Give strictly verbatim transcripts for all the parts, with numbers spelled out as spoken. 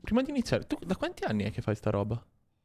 prima di iniziare, tu da quanti anni è che fai sta roba?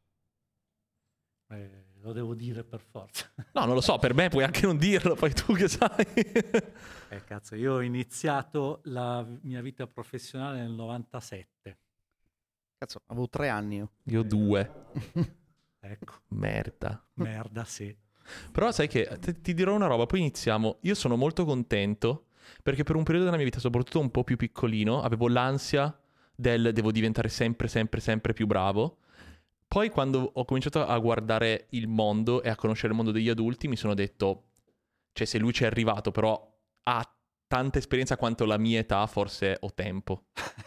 Eh, lo devo dire per forza. No, non lo so, per me puoi anche non dirlo, poi tu che sai. Eh, cazzo, io ho iniziato la mia vita professionale nel novantasette. Cazzo, avevo tre anni io. Io due. Ecco, Merda. merda, sì. Però sai che ti, ti dirò una roba, poi iniziamo. Io sono molto contento perché per un periodo della mia vita, soprattutto un po' più piccolino, avevo l'ansia del devo diventare sempre, sempre, sempre più bravo. Poi quando ho cominciato a guardare il mondo e a conoscere il mondo degli adulti, mi sono detto, cioè se lui ci è arrivato, però ha tanta esperienza quanto la mia età, forse ho tempo.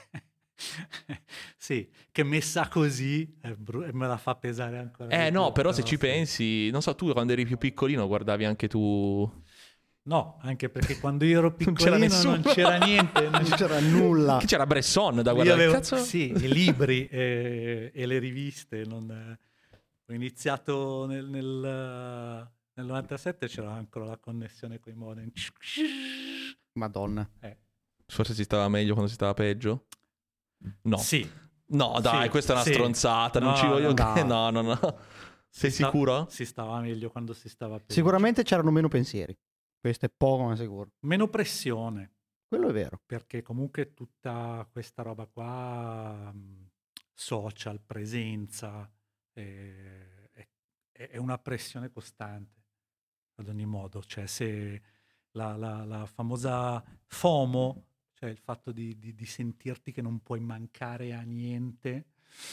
Sì, che messa così è bru- me la fa pesare ancora. Eh di no, più, però se ci sì. pensi, non so, tu quando eri più piccolino guardavi anche tu... No, anche perché quando io ero Non c'era piccolino nessuno. non c'era niente. Non Non c'era nulla. Chi c'era Bresson da Io guardare? avevo, Cazzo? sì, i libri e, e le riviste. Non, ho iniziato nel, nel, nel novantasette, c'era ancora la connessione con i modem. Madonna. Eh, Forse si stava meglio quando si stava peggio? No. Sì. No, dai, Sì, questa è una sì. stronzata, non No, ci voglio... no. che- No, no, no. Sei Si sta- sicuro? Si stava meglio quando si stava peggio. Sicuramente c'erano meno pensieri. Questo è poco ma sicuro. Meno pressione. Quello è vero. Perché comunque tutta questa roba qua, mh, social, presenza, eh, è, è una pressione costante ad ogni modo. Cioè se la, la- la famosa FOMO, cioè il fatto di, di- di sentirti che non puoi mancare a niente,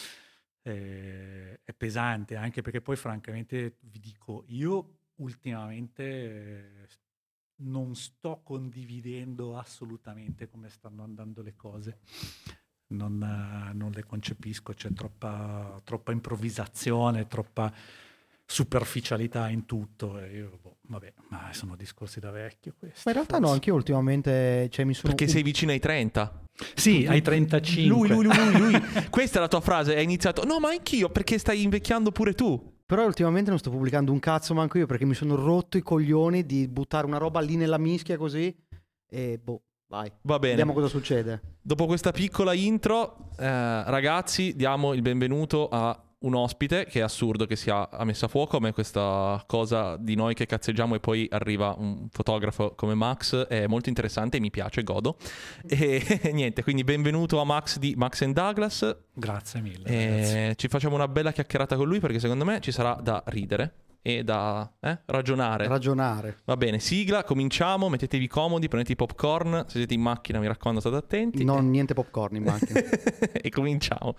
eh, è pesante, anche perché poi francamente vi dico, io ultimamente eh, non sto condividendo assolutamente come stanno andando le cose. Non, eh, non le concepisco, c'è troppa, troppa improvvisazione, troppa superficialità in tutto. E io, boh, vabbè, ma sono discorsi da vecchio questi. Ma in realtà no, forse. anche io ultimamente cioè, mi sono... Perché sei vicino ai trenta. Sì, ai trentacinque. Lui, lui, lui, lui, lui. Questa è la tua frase, hai iniziato... No, ma anch'io, perché stai invecchiando pure tu. Però ultimamente non sto pubblicando un cazzo manco io perché mi sono rotto i coglioni di buttare una roba lì nella mischia così e boh, vai. Va bene. Vediamo cosa succede. Dopo questa piccola intro, eh, ragazzi, diamo il benvenuto a un ospite, che è assurdo che sia a messa a fuoco. A me questa cosa di noi che cazzeggiamo e poi arriva un fotografo come Max è molto interessante, mi piace, godo. E niente, quindi benvenuto a Max di Max and Douglas. Grazie mille. E ci facciamo una bella chiacchierata con lui perché secondo me ci sarà da ridere e da eh, ragionare. Ragionare. Va bene, sigla, cominciamo, mettetevi comodi, prendete i popcorn, se siete in macchina mi raccomando state attenti. Non niente popcorn in macchina. E cominciamo.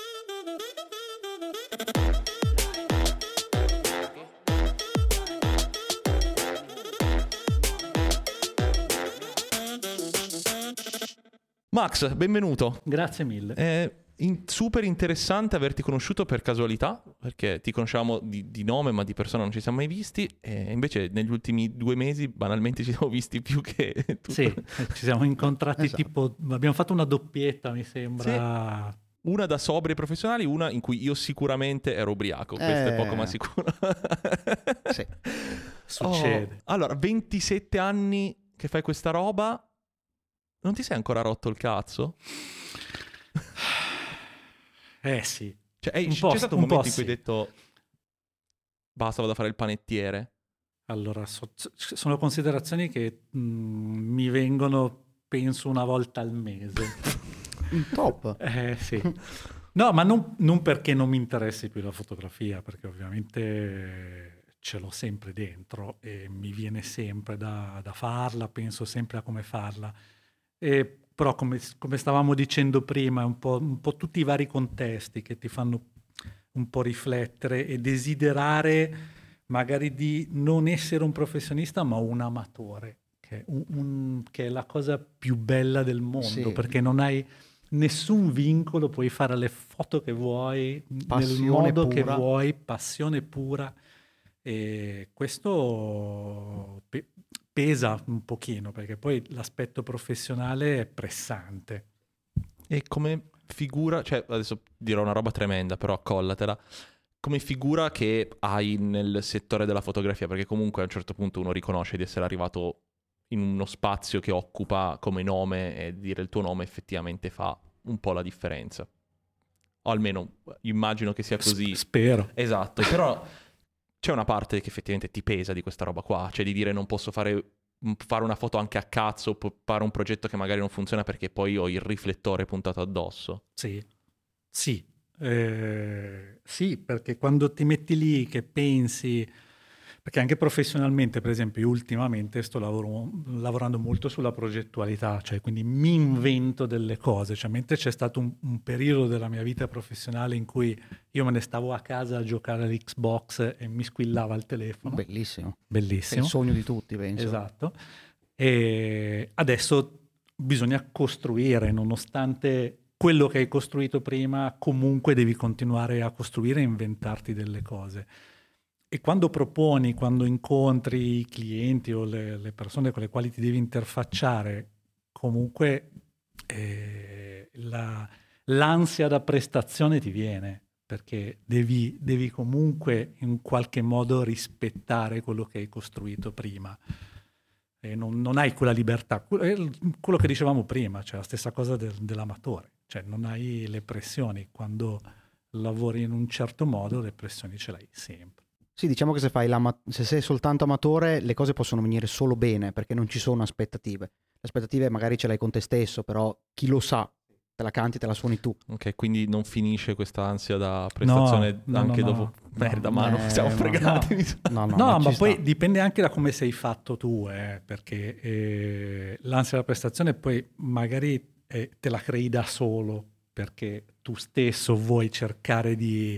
Max, benvenuto. Grazie mille. È in- super interessante averti conosciuto per casualità, perché ti conosciamo di, di nome, ma di persona non ci siamo mai visti. E invece negli ultimi due mesi banalmente ci siamo visti più che tu. Sì, eh, ci siamo incontrati Esatto. tipo, abbiamo fatto una doppietta, mi sembra. Una da sobri professionali, una in cui io sicuramente ero ubriaco. Questo è Eh. poco ma sicuro. Sì. Succede. Oh, allora, ventisette anni che fai questa roba, non ti sei ancora rotto il cazzo? Eh sì. Cioè, ehi, Un c'è po', stato un un po' momento in cui sì. hai detto basta, vado a fare il panettiere? Allora, so- sono considerazioni che mh, mi vengono, penso, una volta al mese. Un top. Eh sì. No, ma non, non perché non mi interessi più la fotografia, perché ovviamente ce l'ho sempre dentro e mi viene sempre da, da farla, penso sempre a come farla. E, però come, come stavamo dicendo prima, è un po', un po' tutti i vari contesti che ti fanno un po' riflettere e desiderare magari di non essere un professionista ma un amatore, che è, un- un- che è la cosa più bella del mondo, Sì. perché non hai nessun vincolo, puoi fare le foto che vuoi, nel Passione modo che pura. vuoi, passione pura. E questo pe- pesa un pochino, perché poi l'aspetto professionale è pressante. E come figura, cioè adesso dirò una roba tremenda, però accollatela, come figura che hai nel settore della fotografia, perché comunque a un certo punto uno riconosce di essere arrivato in uno spazio che occupa come nome e dire il tuo nome effettivamente fa un po' la differenza. O almeno immagino che sia così. S- spero. Esatto, però c'è una parte che effettivamente ti pesa di questa roba qua, cioè di dire non posso fare, fare una foto anche a cazzo, fare un progetto che magari non funziona perché poi ho il riflettore puntato addosso. Sì, sì, eh, sì, perché quando ti metti lì che pensi, perché anche professionalmente, per esempio, io ultimamente sto lavoro, lavorando molto sulla progettualità, cioè quindi mi invento delle cose, cioè mentre c'è stato un, un periodo della mia vita professionale in cui io me ne stavo a casa a giocare all'Xbox e mi squillava il telefono. Bellissimo. È Bellissimo. il sogno di tutti, penso. Esatto. E adesso bisogna costruire, nonostante quello che hai costruito prima, comunque devi continuare a costruire e inventarti delle cose. E quando proponi, quando incontri i clienti o le, le persone con le quali ti devi interfacciare, comunque eh, la, l'ansia da prestazione ti viene, perché devi, devi comunque in qualche modo rispettare quello che hai costruito prima. E non, non hai quella libertà, quello che dicevamo prima, cioè la stessa cosa del, dell'amatore, cioè non hai le pressioni, quando lavori in un certo modo le pressioni ce l'hai sempre. Sì, diciamo che se, fai l'ama- se sei soltanto amatore le cose possono venire solo bene perché non ci sono aspettative. Le aspettative magari ce l'hai con te stesso, però chi lo sa, te la canti, te la suoni tu. Ok, quindi non finisce questa ansia da prestazione no, anche no, no, dopo... no, Merda, no, mano, eh, siamo no, fregati. No, no, no, ma, ma ci poi sta. dipende anche da come sei fatto tu, eh, perché eh, l'ansia da prestazione poi magari eh, te la crei da solo, perché tu stesso vuoi cercare di,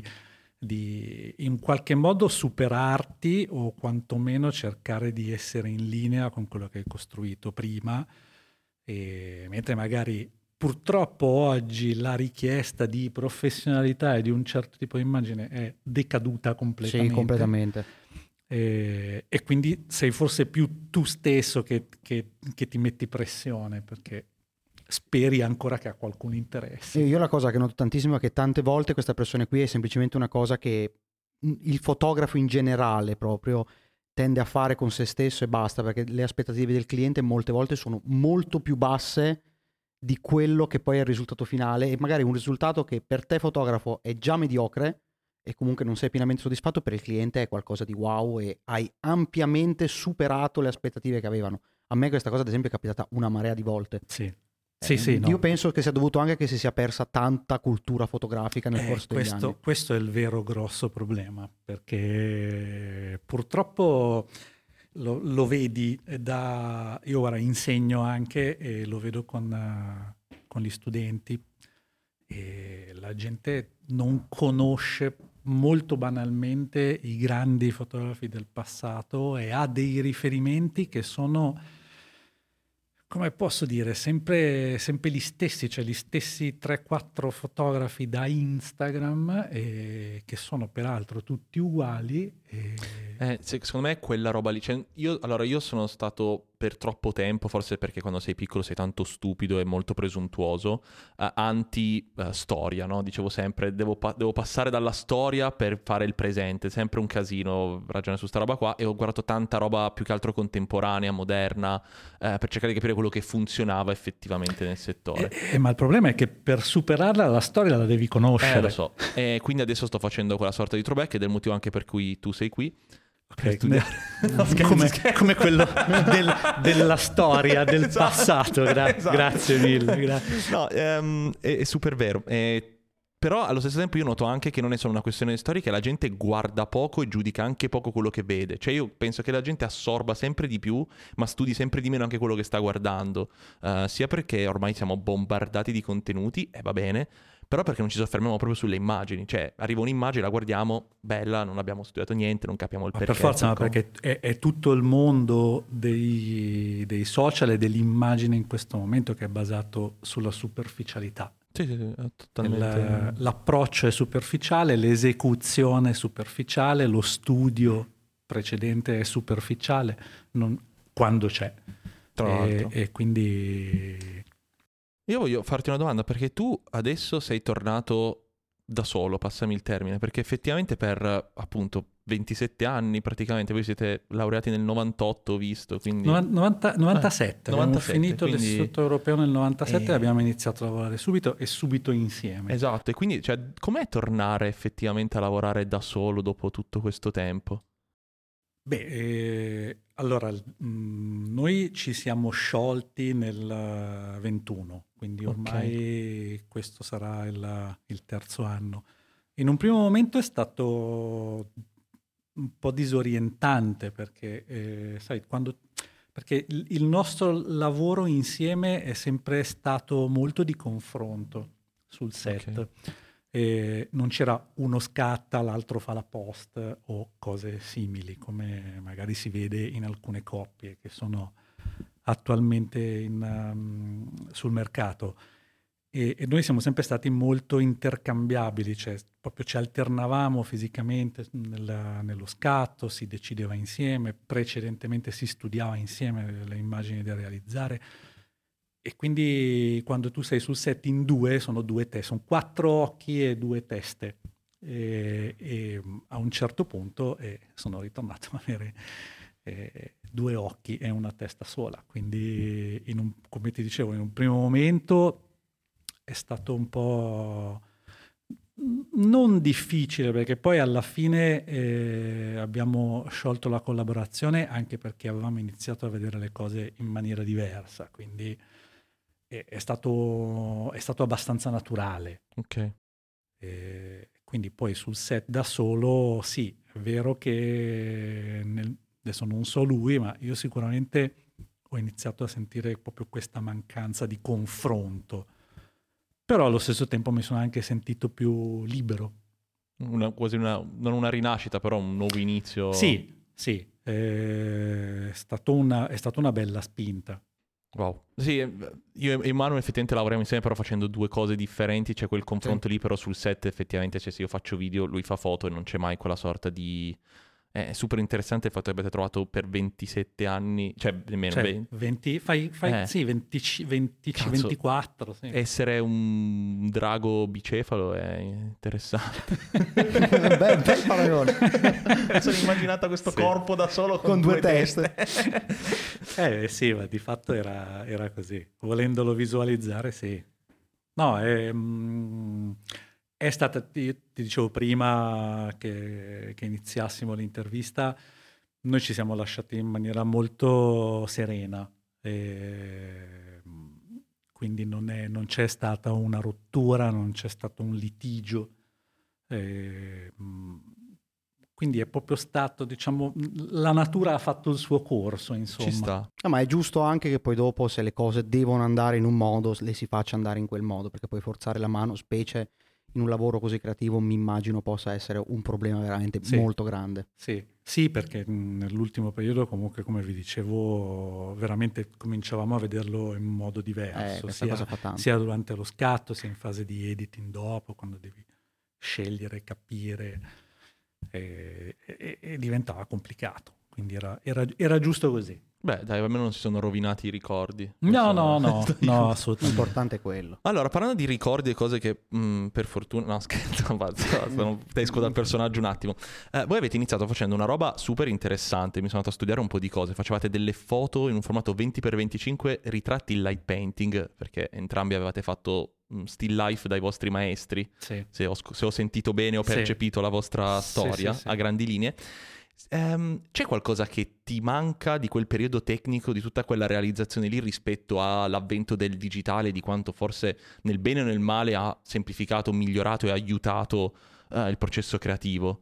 di in qualche modo superarti o quantomeno cercare di essere in linea con quello che hai costruito prima, e, mentre magari purtroppo oggi la richiesta di professionalità e di un certo tipo di immagine è decaduta completamente. Sì, completamente. E, e quindi sei forse più tu stesso che, che, che ti metti pressione, perché speri ancora che a qualcuno interessi. E io la cosa che noto tantissimo è che tante volte questa pressione qui è semplicemente una cosa che il fotografo in generale proprio tende a fare con se stesso e basta, perché le aspettative del cliente molte volte sono molto più basse di quello che poi è il risultato finale, e magari un risultato che per te fotografo è già mediocre e comunque non sei pienamente soddisfatto, per il cliente è qualcosa di wow e hai ampiamente superato le aspettative che avevano. A me questa cosa ad esempio è capitata una marea di volte. Sì. Eh, Sì, sì, io no. penso che sia dovuto anche che si sia persa tanta cultura fotografica nel Eh, corso degli questo, anni. questo è il vero grosso problema, perché purtroppo lo, lo vedi da... Io ora insegno anche e lo vedo con, uh, con gli studenti, e la gente non conosce molto banalmente i grandi fotografi del passato e ha dei riferimenti che sono, come posso dire, sempre, sempre gli stessi, cioè gli stessi tre quattro fotografi da Instagram, e che sono peraltro tutti uguali. E... Eh, se- secondo me è quella roba lì. Cioè, io, allora, io sono stato per troppo tempo, forse perché quando sei piccolo sei tanto stupido e molto presuntuoso, eh, anti-storia, no? Dicevo sempre, devo, pa- devo passare dalla storia per fare il presente, sempre un casino ragionare su sta roba qua, e ho guardato tanta roba più che altro contemporanea, moderna, eh, per cercare di capire quello che funzionava effettivamente nel settore. Eh, eh, ma il problema è che per superarla la storia la devi conoscere. Eh, lo so. E quindi adesso sto facendo quella sorta di throwback, ed è il motivo anche per cui tu sei qui. Per Okay, studiare. No, scherzo, come, scherzo. come quello del, della storia, del Esatto. passato. Gra- Esatto. Grazie mille. Gra- No, ehm, è, è super vero. Eh, però allo stesso tempo io noto anche che non è solo una questione storica, la gente guarda poco e giudica anche poco quello che vede. Cioè io penso che la gente assorba sempre di più, ma studi sempre di meno anche quello che sta guardando. Uh, sia perché ormai siamo bombardati di contenuti, e va bene, però perché non ci soffermiamo proprio sulle immagini. Cioè arriva un'immagine, la guardiamo, bella, non abbiamo studiato niente, non capiamo il Ma perché. per forza, ma ecco. perché è, è tutto il mondo dei, dei social e dell'immagine in questo momento che è basato sulla superficialità. Sì, sì, sì, è totalmente... Il- l'approccio è superficiale, l'esecuzione è superficiale, lo studio precedente è superficiale, non- quando c'è. Tra E, l'altro. e quindi... Io voglio farti una domanda, perché tu adesso sei tornato da solo, passami il termine, perché effettivamente per appunto ventisette anni praticamente, voi siete laureati nel novantotto, ho visto, quindi... novanta, novantasette, Eh, abbiamo novantasette, finito quindi- l'Istituto Europeo nel novantasette Eh. e abbiamo iniziato a lavorare subito e subito insieme. Esatto, e quindi cioè, com'è tornare effettivamente a lavorare da solo dopo tutto questo tempo? Beh, eh, allora, mh, noi ci siamo sciolti nel ventuno, quindi Ok. ormai questo sarà il, il terzo anno. In un primo momento è stato un po' disorientante perché, eh, sai, quando, perché il, il nostro lavoro insieme è sempre stato molto di confronto sul set. Ok. E non c'era uno scatta, l'altro fa la post o cose simili, come magari si vede in alcune coppie che sono attualmente in, um, sul mercato. E, e noi siamo sempre stati molto intercambiabili, cioè proprio ci alternavamo fisicamente nel- nello scatto, si decideva insieme, precedentemente si studiava insieme le immagini da realizzare. E quindi quando tu sei sul set in due, sono due teste, sono quattro occhi e due teste. E, e a un certo punto eh, sono ritornato a avere eh, due occhi e una testa sola. Quindi, in un, come ti dicevo, in un primo momento è stato un po' non difficile, perché poi alla fine eh, abbiamo sciolto la collaborazione anche perché avevamo iniziato a vedere le cose in maniera diversa. Quindi è stato, è stato abbastanza naturale. Ok. E quindi poi sul set da solo, sì, è vero che nel, adesso non so lui, ma io sicuramente ho iniziato a sentire proprio questa mancanza di confronto. Però allo stesso tempo mi sono anche sentito più libero. Una, quasi una, non una rinascita, però un nuovo inizio. Sì, sì, è, stato una, è stata una bella spinta. Wow. Sì, eh, io e Manu effettivamente lavoriamo insieme però facendo due cose differenti, c'è quel confronto lì, però sul set effettivamente, cioè se io faccio video, lui fa foto e non c'è mai quella sorta di... È super interessante il fatto che abbiate trovato per ventisette anni, cioè nemmeno Cioè, venti, venti, fai, fai Eh. sì, venti, venti, Cazzo. ventiquattro. Sì. essere un drago bicefalo è interessante. bel, bel paragone. Mi sono immaginata questo Sì. corpo da solo con, Con due, due teste. teste. eh sì, ma di fatto era, era così. Volendolo visualizzare, sì. No, è, mm, è stata, ti, ti dicevo prima che, che iniziassimo l'intervista, noi ci siamo lasciati in maniera molto serena. E, mm, quindi non, è, non c'è stata una rottura, non c'è stato un litigio. E, mm, quindi è proprio stato, diciamo, la natura ha fatto il suo corso, insomma. Ci sta. No, ma è giusto anche che poi dopo, se le cose devono andare in un modo, le si faccia andare in quel modo, perché poi forzare la mano, specie in un lavoro così creativo, mi immagino possa essere un problema veramente Sì. molto grande. Sì, sì, perché mh, nell'ultimo periodo comunque, come vi dicevo, veramente cominciavamo a vederlo in modo Eh, diverso, questa sia, cosa fa tanto. sia durante lo scatto, sia in fase di editing dopo, quando devi scegliere, capire, e, e- e diventava complicato. Quindi era, era- era giusto così. Beh, dai, almeno non si sono rovinati i ricordi. No, Questo- no, no, no, assolutamente. L'importante è quello. Allora, parlando di ricordi e cose che mh, per fortuna... No, scherzo, basta, basta, non- esco dal personaggio un attimo. Eh, voi avete iniziato facendo una roba super interessante, mi sono andato a studiare un po' di cose. Facevate delle foto in un formato venti per venticinque, ritratti in light painting, perché entrambi avevate fatto mh, still life dai vostri maestri, Sì. se ho, sc- se ho sentito bene, ho Sì. percepito la vostra Sì, storia sì, sì. a grandi linee. Ehm, c'è qualcosa che ti manca di quel periodo tecnico, di tutta quella realizzazione lì rispetto all'avvento del digitale, di quanto forse nel bene o nel male ha semplificato, migliorato e aiutato eh, il processo creativo?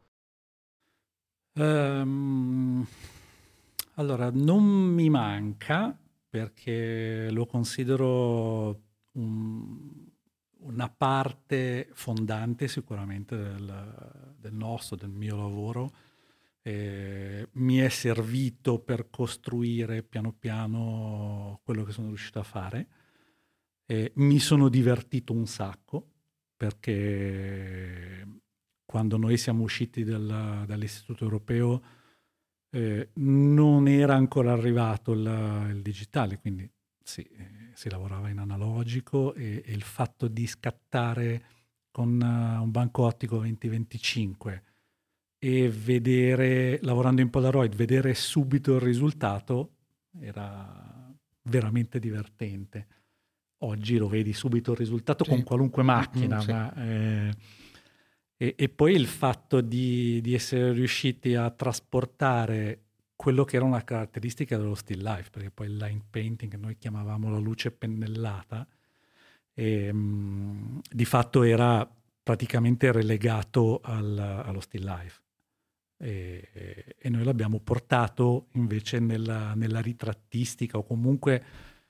Ehm, allora, non mi manca perché lo considero un- una parte fondante sicuramente del, del nostro, del mio lavoro. Eh, mi è servito per costruire piano piano quello che sono riuscito a fare. Eh, mi sono divertito un sacco perché quando noi siamo usciti dalla- dall'Istituto Europeo eh, non era ancora arrivato il, il digitale, quindi sì, eh, si lavorava in analogico e, e il fatto di scattare con uh, un banco ottico venti venticinque e vedere, lavorando in Polaroid, vedere subito il risultato era veramente divertente. Oggi lo vedi subito il risultato, sì, con qualunque macchina, mm, sì. ma, eh, e, e poi il fatto di, di essere riusciti a trasportare quello che era una caratteristica dello still life, perché poi il line painting, che noi chiamavamo la luce pennellata, e, mh, di fatto era praticamente relegato al, allo still life. E, e noi l'abbiamo portato invece nella, nella ritrattistica, o comunque,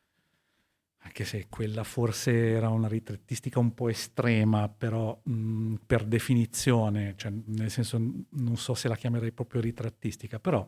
anche se quella forse era una ritrattistica un po' estrema, però mh, per definizione, cioè, nel senso, non so se la chiamerei proprio ritrattistica, però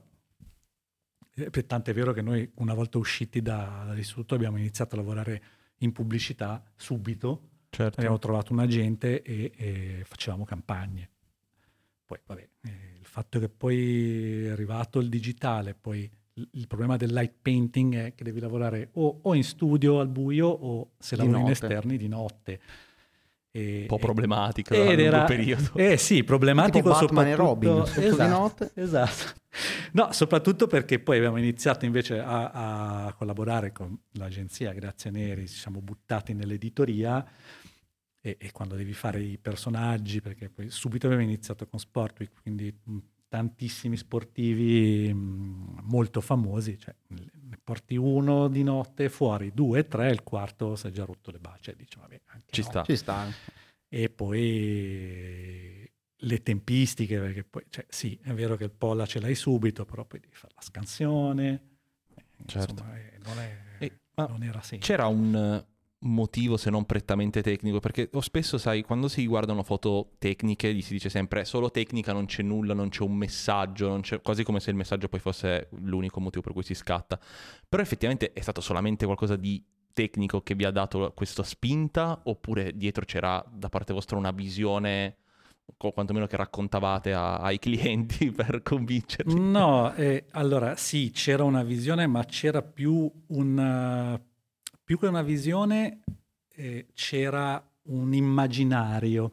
eh, tanto è vero che noi una volta usciti da, dall'istituto abbiamo iniziato a lavorare in pubblicità subito, certo. Abbiamo trovato un agente e, e facevamo campagne. Poi vabbè, eh, il fatto che poi è arrivato il digitale, poi il, il problema del light painting è che devi lavorare o, o in studio al buio o se lavori in esterni di notte. E, un po' problematica e, a lungo era, periodo. Eh sì, problematico tipo Batman e Robin, esatto, di notte. Esatto. No, soprattutto perché poi abbiamo iniziato invece a, a collaborare con l'agenzia Grazie Neri, ci siamo buttati nell'editoria. E, e quando devi fare i personaggi, perché poi subito abbiamo iniziato con Sportweek, quindi mh, tantissimi sportivi mh, molto famosi, cioè ne porti uno di notte fuori, due, tre, il quarto si è già rotto le bacie, dice vabbè, anche ci no. sta. Ci sta. E poi le tempistiche, perché poi, cioè, sì, è vero che il polla ce l'hai subito, però poi devi fare la scansione, certo. Insomma, eh, non, è, e, non era semplice. C'era un motivo, se non prettamente tecnico, perché o spesso, sai, quando si guardano foto tecniche gli si dice sempre solo tecnica, non c'è nulla, non c'è un messaggio, non c'è, quasi come se il messaggio poi fosse l'unico motivo per cui si scatta. Però effettivamente è stato solamente qualcosa di tecnico che vi ha dato questa spinta, oppure dietro c'era da parte vostra una visione, o quantomeno che raccontavate a, ai clienti per convincerli? No, eh, allora sì, c'era una visione, ma c'era più un... più che una visione, eh, c'era un immaginario,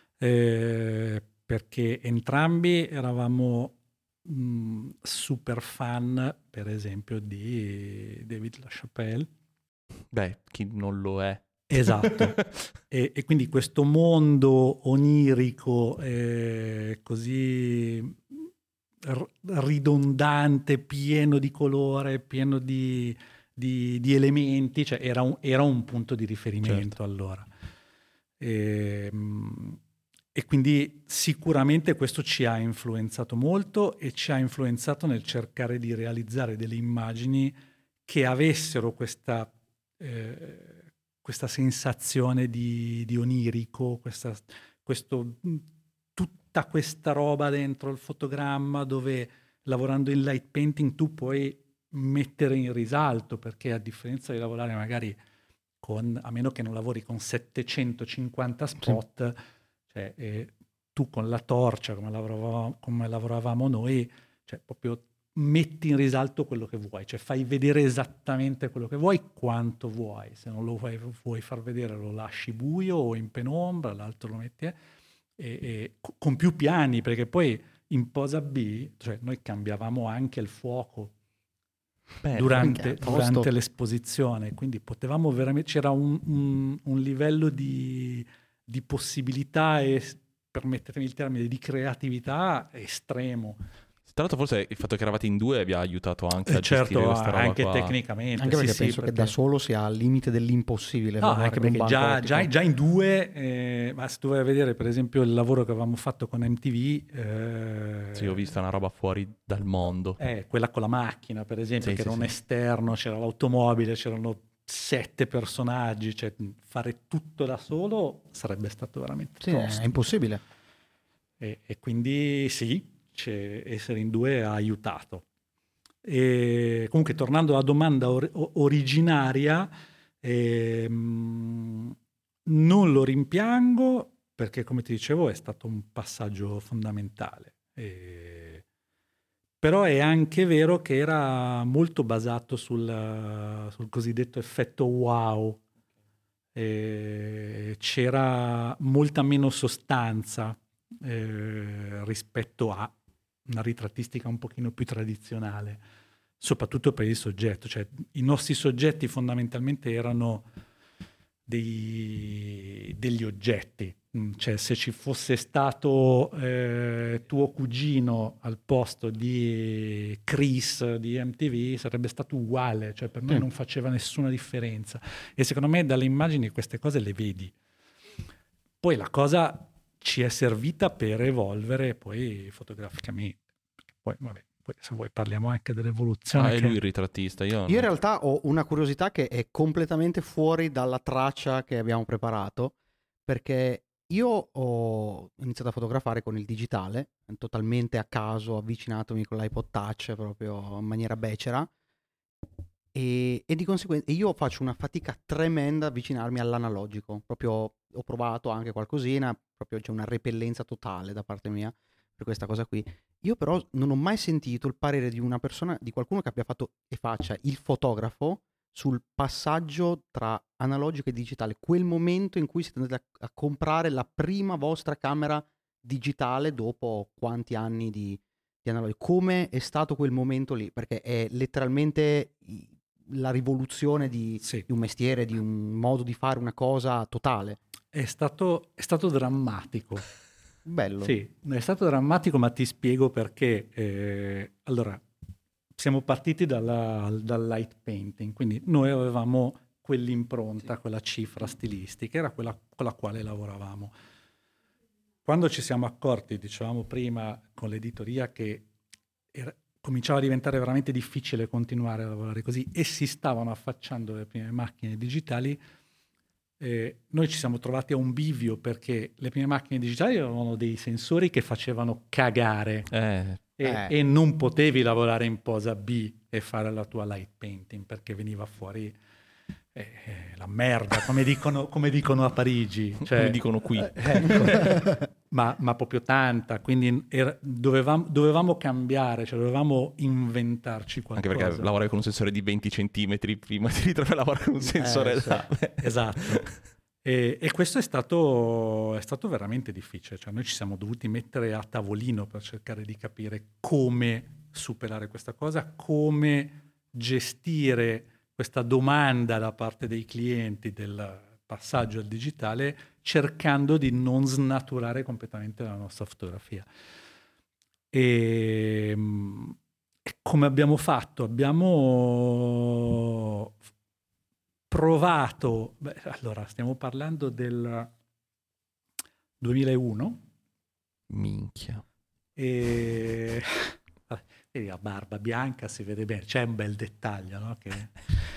eh, perché entrambi eravamo mh, super fan, per esempio, di David LaChapelle. Beh, chi non lo è? Esatto. e, e quindi questo mondo onirico, eh, così r- ridondante, pieno di colore, pieno di... Di, di elementi, cioè era un, era un punto di riferimento, certo. Allora. E, e quindi sicuramente questo ci ha influenzato molto e ci ha influenzato nel cercare di realizzare delle immagini che avessero questa, eh, questa sensazione di, di onirico, questa, questo, tutta questa roba dentro il fotogramma, dove lavorando in light painting tu puoi mettere in risalto, perché a differenza di lavorare magari con, a meno che non lavori con settecentocinquanta spot, sì. Cioè eh, tu con la torcia, come lavoravamo, come lavoravamo noi, cioè proprio metti in risalto quello che vuoi, cioè fai vedere esattamente quello che vuoi, quanto vuoi. Se non lo vuoi, vuoi far vedere, lo lasci buio o in penombra, l'altro lo metti eh, e, e, con più piani, perché poi in posa B, cioè noi cambiavamo anche il fuoco. Bello, durante, durante l'esposizione, quindi potevamo veramente, c'era un, un, un livello di, di possibilità e, permettetemi il termine, di creatività estremo. Tra l'altro forse il fatto che eravate in due vi ha aiutato anche eh a certo, gestire questa roba anche qua. tecnicamente. Anche perché sì, penso sì, che perché... da solo sia al limite dell'impossibile. No, anche perché già, già, già in due, eh, ma se tu vai a vedere per esempio il lavoro che avevamo fatto con M T V... Eh, sì, ho visto una roba fuori dal mondo. Eh, quella con la macchina per esempio, sì, che sì, era un sì. esterno, c'era l'automobile, c'erano sette personaggi, cioè fare tutto da solo sarebbe stato veramente sì, tosto. È impossibile. E, e quindi sì, essere in due ha aiutato. E comunque tornando alla domanda or- originaria, ehm, non lo rimpiango perché come ti dicevo è stato un passaggio fondamentale. E... Però è anche vero che era molto basato sul, sul cosiddetto effetto wow. eh, c'era molta meno sostanza eh, rispetto a una ritrattistica un pochino più tradizionale, soprattutto per il soggetto. Cioè, i nostri soggetti fondamentalmente erano dei, degli oggetti. Cioè, se ci fosse stato eh, tuo cugino al posto di Chris di M T V sarebbe stato uguale, cioè per noi Mm. non faceva nessuna differenza. E secondo me dalle immagini queste cose le vedi. Poi la cosa ci è servita per evolvere poi fotograficamente. Poi, vabbè, poi se vuoi parliamo anche dell'evoluzione. Ah, è che- lui il ritrattista, io no. Io in realtà ho una curiosità che è completamente fuori dalla traccia che abbiamo preparato, perché io ho iniziato a fotografare con il digitale, totalmente a caso, avvicinatomi con l'iPod Touch proprio in maniera becera, e, e di conseguenza io faccio una fatica tremenda ad avvicinarmi all'analogico. Proprio ho provato anche qualcosina, proprio c'è una repellenza totale da parte mia per questa cosa qui. Io però non ho mai sentito il parere di una persona, di qualcuno che abbia fatto e faccia il fotografo sul passaggio tra analogico e digitale, quel momento in cui siete andati a, a comprare la prima vostra camera digitale dopo quanti anni di, di analogico. Come è stato quel momento lì? Perché è letteralmente i- la rivoluzione di, Sì. di un mestiere, di un modo di fare una cosa totale. È stato, è stato drammatico. Bello. Sì, è stato drammatico, ma ti spiego perché. Eh, allora, siamo partiti dalla- dal light painting, quindi noi avevamo quell'impronta, quella cifra stilistica, era quella con la quale lavoravamo. Quando ci siamo accorti, dicevamo prima con l'editoria, che era- cominciava a diventare veramente difficile continuare a lavorare così e si stavano affacciando le prime macchine digitali, eh, noi ci siamo trovati a un bivio perché le prime macchine digitali avevano dei sensori che facevano cagare Eh, e, Eh. e non potevi lavorare in posa B e fare la tua light painting perché veniva fuori eh, eh, la merda, come dicono, come dicono a Parigi. Cioè, come dicono qui. eh, ecco. ma, ma proprio tanta, quindi era- dovevamo, dovevamo cambiare, cioè dovevamo inventarci Anche qualcosa. perché lavoravi con un sensore di venti centimetri prima di ritrovare a lavorare con un sensore Eh, sì. da... Esatto. E, e questo è stato, è stato veramente difficile, cioè noi ci siamo dovuti mettere a tavolino per cercare di capire come superare questa cosa, come gestire questa domanda da parte dei clienti del passaggio al digitale, cercando di non snaturare completamente la nostra fotografia. E, mm, e come abbiamo fatto? Abbiamo provato, beh, allora stiamo parlando del duemilauno Minchia. e vedi la barba bianca si vede bene, c'è un bel dettaglio, no? Che...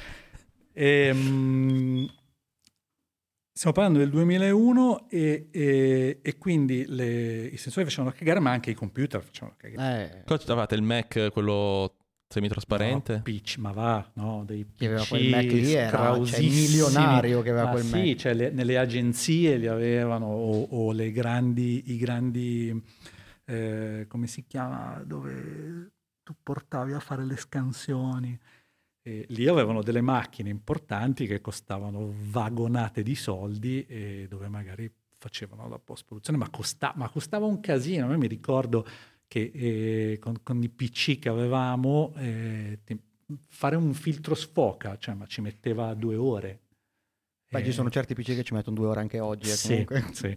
e, mm, stiamo parlando del duemilauno e, e, e quindi le, i sensori facevano cagare, ma anche i computer facevano cagare. Eh, Cosa avevate il Mac, quello semitrasparente? No, P C, ma va, no, dei Chi aveva P C quel Mac lì era, cioè, scrausissimi. milionario che aveva Ma quel sì, Mac. cioè, le- nelle agenzie li avevano, o, o le grandi, i grandi, eh, come si chiama, dove tu portavi a fare le scansioni. E lì avevano delle macchine importanti che costavano vagonate di soldi e dove magari facevano la post-produzione, ma, costa- ma costava un casino. Io mi ricordo che eh, con, con i P C che avevamo eh, ti- fare un filtro sfoca, cioè, ma ci metteva due ore. Beh, ci Eh, sono certi P C che ci mettono due ore anche oggi, eh, sì, comunque. sì.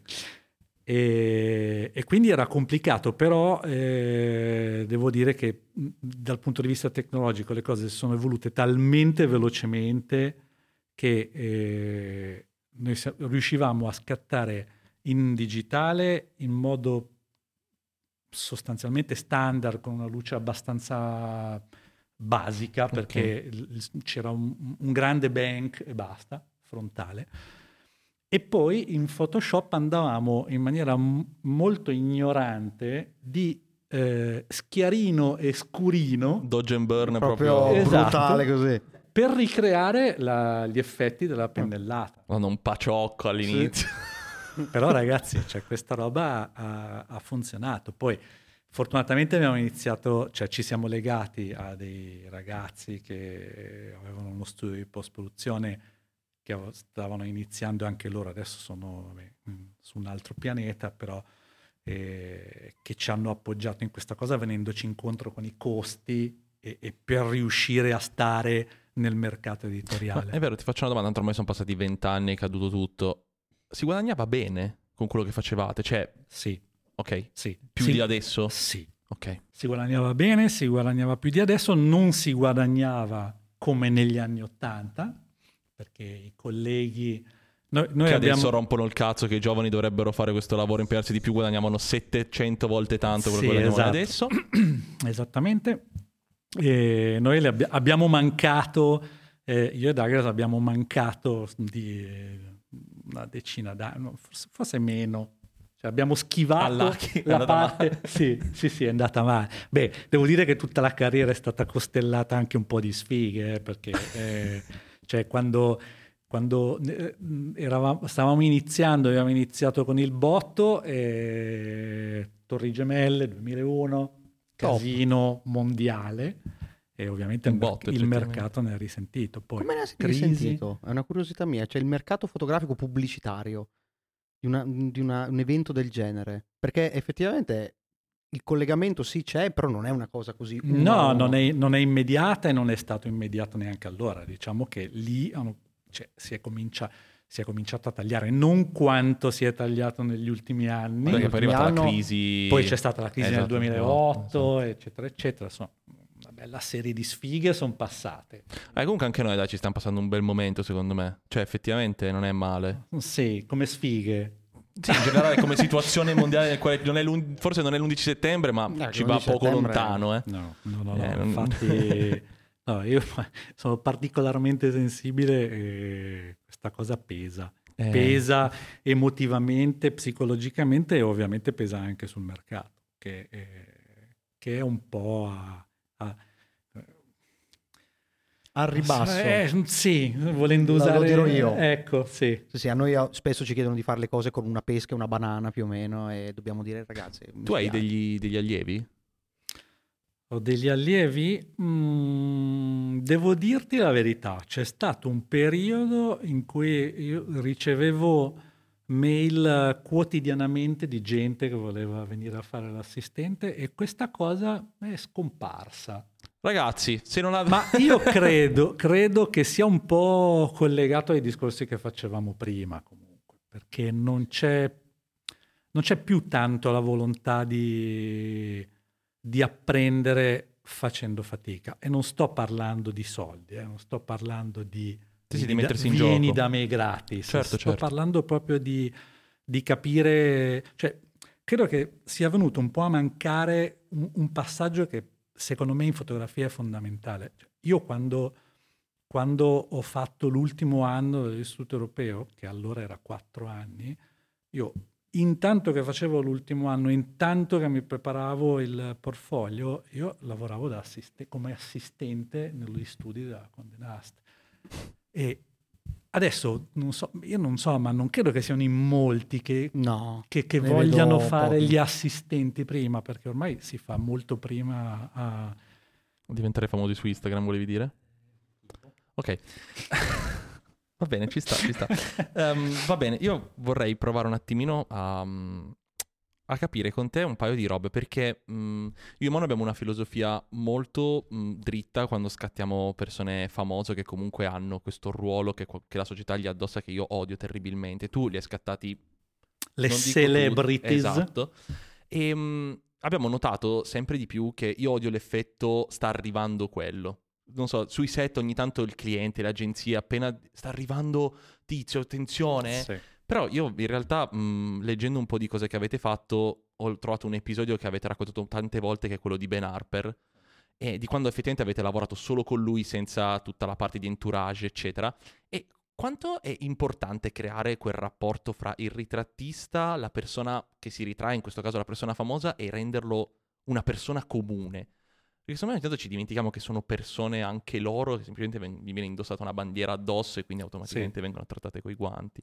E, e quindi era complicato, però eh, devo dire che mh, dal punto di vista tecnologico le cose sono evolute talmente velocemente che eh, noi sa- riuscivamo a scattare in digitale in modo sostanzialmente standard, con una luce abbastanza basica, perché l- c'era un, un grande bank e basta, frontale. E poi in Photoshop andavamo in maniera m- molto ignorante di eh, schiarino e scurino Dodge and burn Proprio proprio... Esatto. brutale così. per ricreare la- gli effetti della pennellata. Madonna, un paciocco all'inizio. Però ragazzi, cioè, questa roba ha, ha funzionato. Poi fortunatamente abbiamo iniziato, cioè ci siamo legati a dei ragazzi che avevano uno studio di post-produzione che stavano iniziando anche loro, adesso sono vabbè, su un altro pianeta, però eh, che ci hanno appoggiato in questa cosa venendoci incontro con i costi e, e per riuscire a stare nel mercato editoriale. Ma è vero, ti faccio una domanda, tanto ormai sono passati vent'anni, è caduto tutto. Si guadagnava bene con quello che facevate? Cioè, sì. Ok, sì. più sì. di adesso? Sì. Ok. Si guadagnava bene, si guadagnava più di adesso, non si guadagnava come negli anni Ottanta, perché i colleghi... Noi, noi che abbiamo... adesso rompono il cazzo che i giovani dovrebbero fare questo lavoro, impegnarsi di più, guadagnavano settecento volte tanto quello sì, che guadagnavano esatto. adesso. Esattamente. E noi le abbi- abbiamo mancato, eh, io e Douglas abbiamo mancato di eh, una decina d'anni, forse, forse meno. Cioè abbiamo schivato All'Aki, è la andata parte... male. Sì, sì, sì, è andata male. Beh, devo dire che tutta la carriera è stata costellata anche un po' di sfighe, eh, perché eh, cioè quando... Quando eh, eravamo, stavamo iniziando, abbiamo iniziato con il botto, e Torri Gemelle duemilauno, casino mondiale, e ovviamente Un il, mer- botto, il effettivamente. mercato ne ha risentito. Poi Come ne hai crisi. risentito? È una curiosità mia. C'è il mercato fotografico pubblicitario di, una- di una- un evento del genere. Perché effettivamente il collegamento sì c'è, però non è una cosa così uno a No, uno. non è, non è immediata e non è stato immediato neanche allora. Diciamo che lì hanno- cioè, si, è comincia- si è cominciato a tagliare, non quanto si è tagliato negli ultimi anni. Perché poi è ultimi arrivata la anno- crisi. Poi c'è stata la crisi Esatto, nel duemilaotto, esatto. eccetera, eccetera. Insomma, una bella serie di sfighe sono passate. Eh, comunque anche noi dai, ci stiamo passando un bel momento, secondo me. Cioè, effettivamente non è male. Sì, come sfighe. Sì, in generale come situazione mondiale nel quale non è l'un- forse non è l'undici settembre, ma Eh, ci va l'undici poco settembre- lontano, eh. No, no, no, no. Eh, non- Infatti no, io sono particolarmente sensibile e questa cosa pesa. Eh. Pesa emotivamente, psicologicamente e ovviamente pesa anche sul mercato, che è, che è un po' a... a Al ribasso. Eh, sì, volendo Lo- lo usare... dirò io. Ecco, sì. Sì, sì, a noi eh, spesso ci chiedono di fare le cose con una pesca e una banana più o meno e dobbiamo dire ragazzi... mi Tu hai spiace. degli, degli allievi? Ho degli allievi? Mm, devo dirti la verità, c'è stato un periodo in cui io ricevevo mail quotidianamente di gente che voleva venire a fare l'assistente e questa cosa è scomparsa. Ragazzi, se non avete... Ma io credo, credo che sia un po' collegato ai discorsi che facevamo prima comunque, perché non c'è, non c'è più tanto la volontà di, di apprendere facendo fatica. E non sto parlando di soldi, eh, non sto parlando di, Sì, sì, di vieni da- mettersi in vieni gioco. da me gratis. Certo, sto certo. parlando proprio di, di capire, cioè credo che sia venuto un po' a mancare un, un passaggio che secondo me in fotografia è fondamentale. Cioè, io quando, quando ho fatto l'ultimo anno dell'Istituto Europeo, che allora era quattro anni, io intanto che facevo l'ultimo anno, intanto che mi preparavo il portfolio, io lavoravo da assiste- come assistente negli studi della Condé Nast. E adesso, non so, io non so, ma non credo che siano in molti che, No, che, che ne vogliano vedo fare pochi. gli assistenti prima, perché ormai si fa molto prima a... Diventare famosi su Instagram, volevi dire? Ok. Va bene, ci sta, ci sta. Ehm, va bene, io vorrei provare un attimino a, a capire con te un paio di robe, perché mh, io e Mono abbiamo una filosofia molto mh, dritta quando scattiamo persone famose che comunque hanno questo ruolo che, che la società gli addossa, che io odio terribilmente. Tu li hai scattati... Le non dico celebrities. tutti, esatto. E mh, abbiamo notato sempre di più che io odio l'effetto sta arrivando quello. Non so, sui set ogni tanto il cliente, l'agenzia, appena sta arrivando tizio, attenzione. Sì. Però io in realtà, mh, leggendo un po' di cose che avete fatto, ho trovato un episodio che avete raccontato tante volte, che è quello di Ben Harper, e di quando effettivamente avete lavorato solo con lui, senza tutta la parte di entourage, eccetera. E quanto è importante creare quel rapporto fra il ritrattista, la persona che si ritrae, in questo caso la persona famosa, e renderlo una persona comune? Perché secondo me ogni tanto ci dimentichiamo che sono persone anche loro, che semplicemente ven- gli viene indossata una bandiera addosso e quindi automaticamente vengono trattate coi guanti.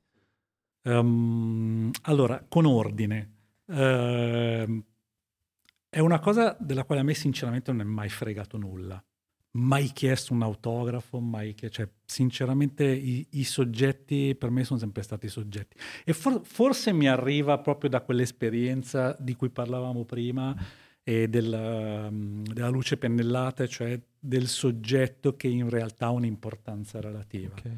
Um, allora, con ordine. Ehm, è una cosa della quale a me sinceramente non è mai fregato nulla, mai chiesto un autografo, mai che, cioè, sinceramente i, i soggetti per me sono sempre stati soggetti. E for, forse mi arriva proprio da quell'esperienza di cui parlavamo prima e del, um, della luce pennellata, cioè del soggetto che in realtà ha un'importanza relativa. Okay.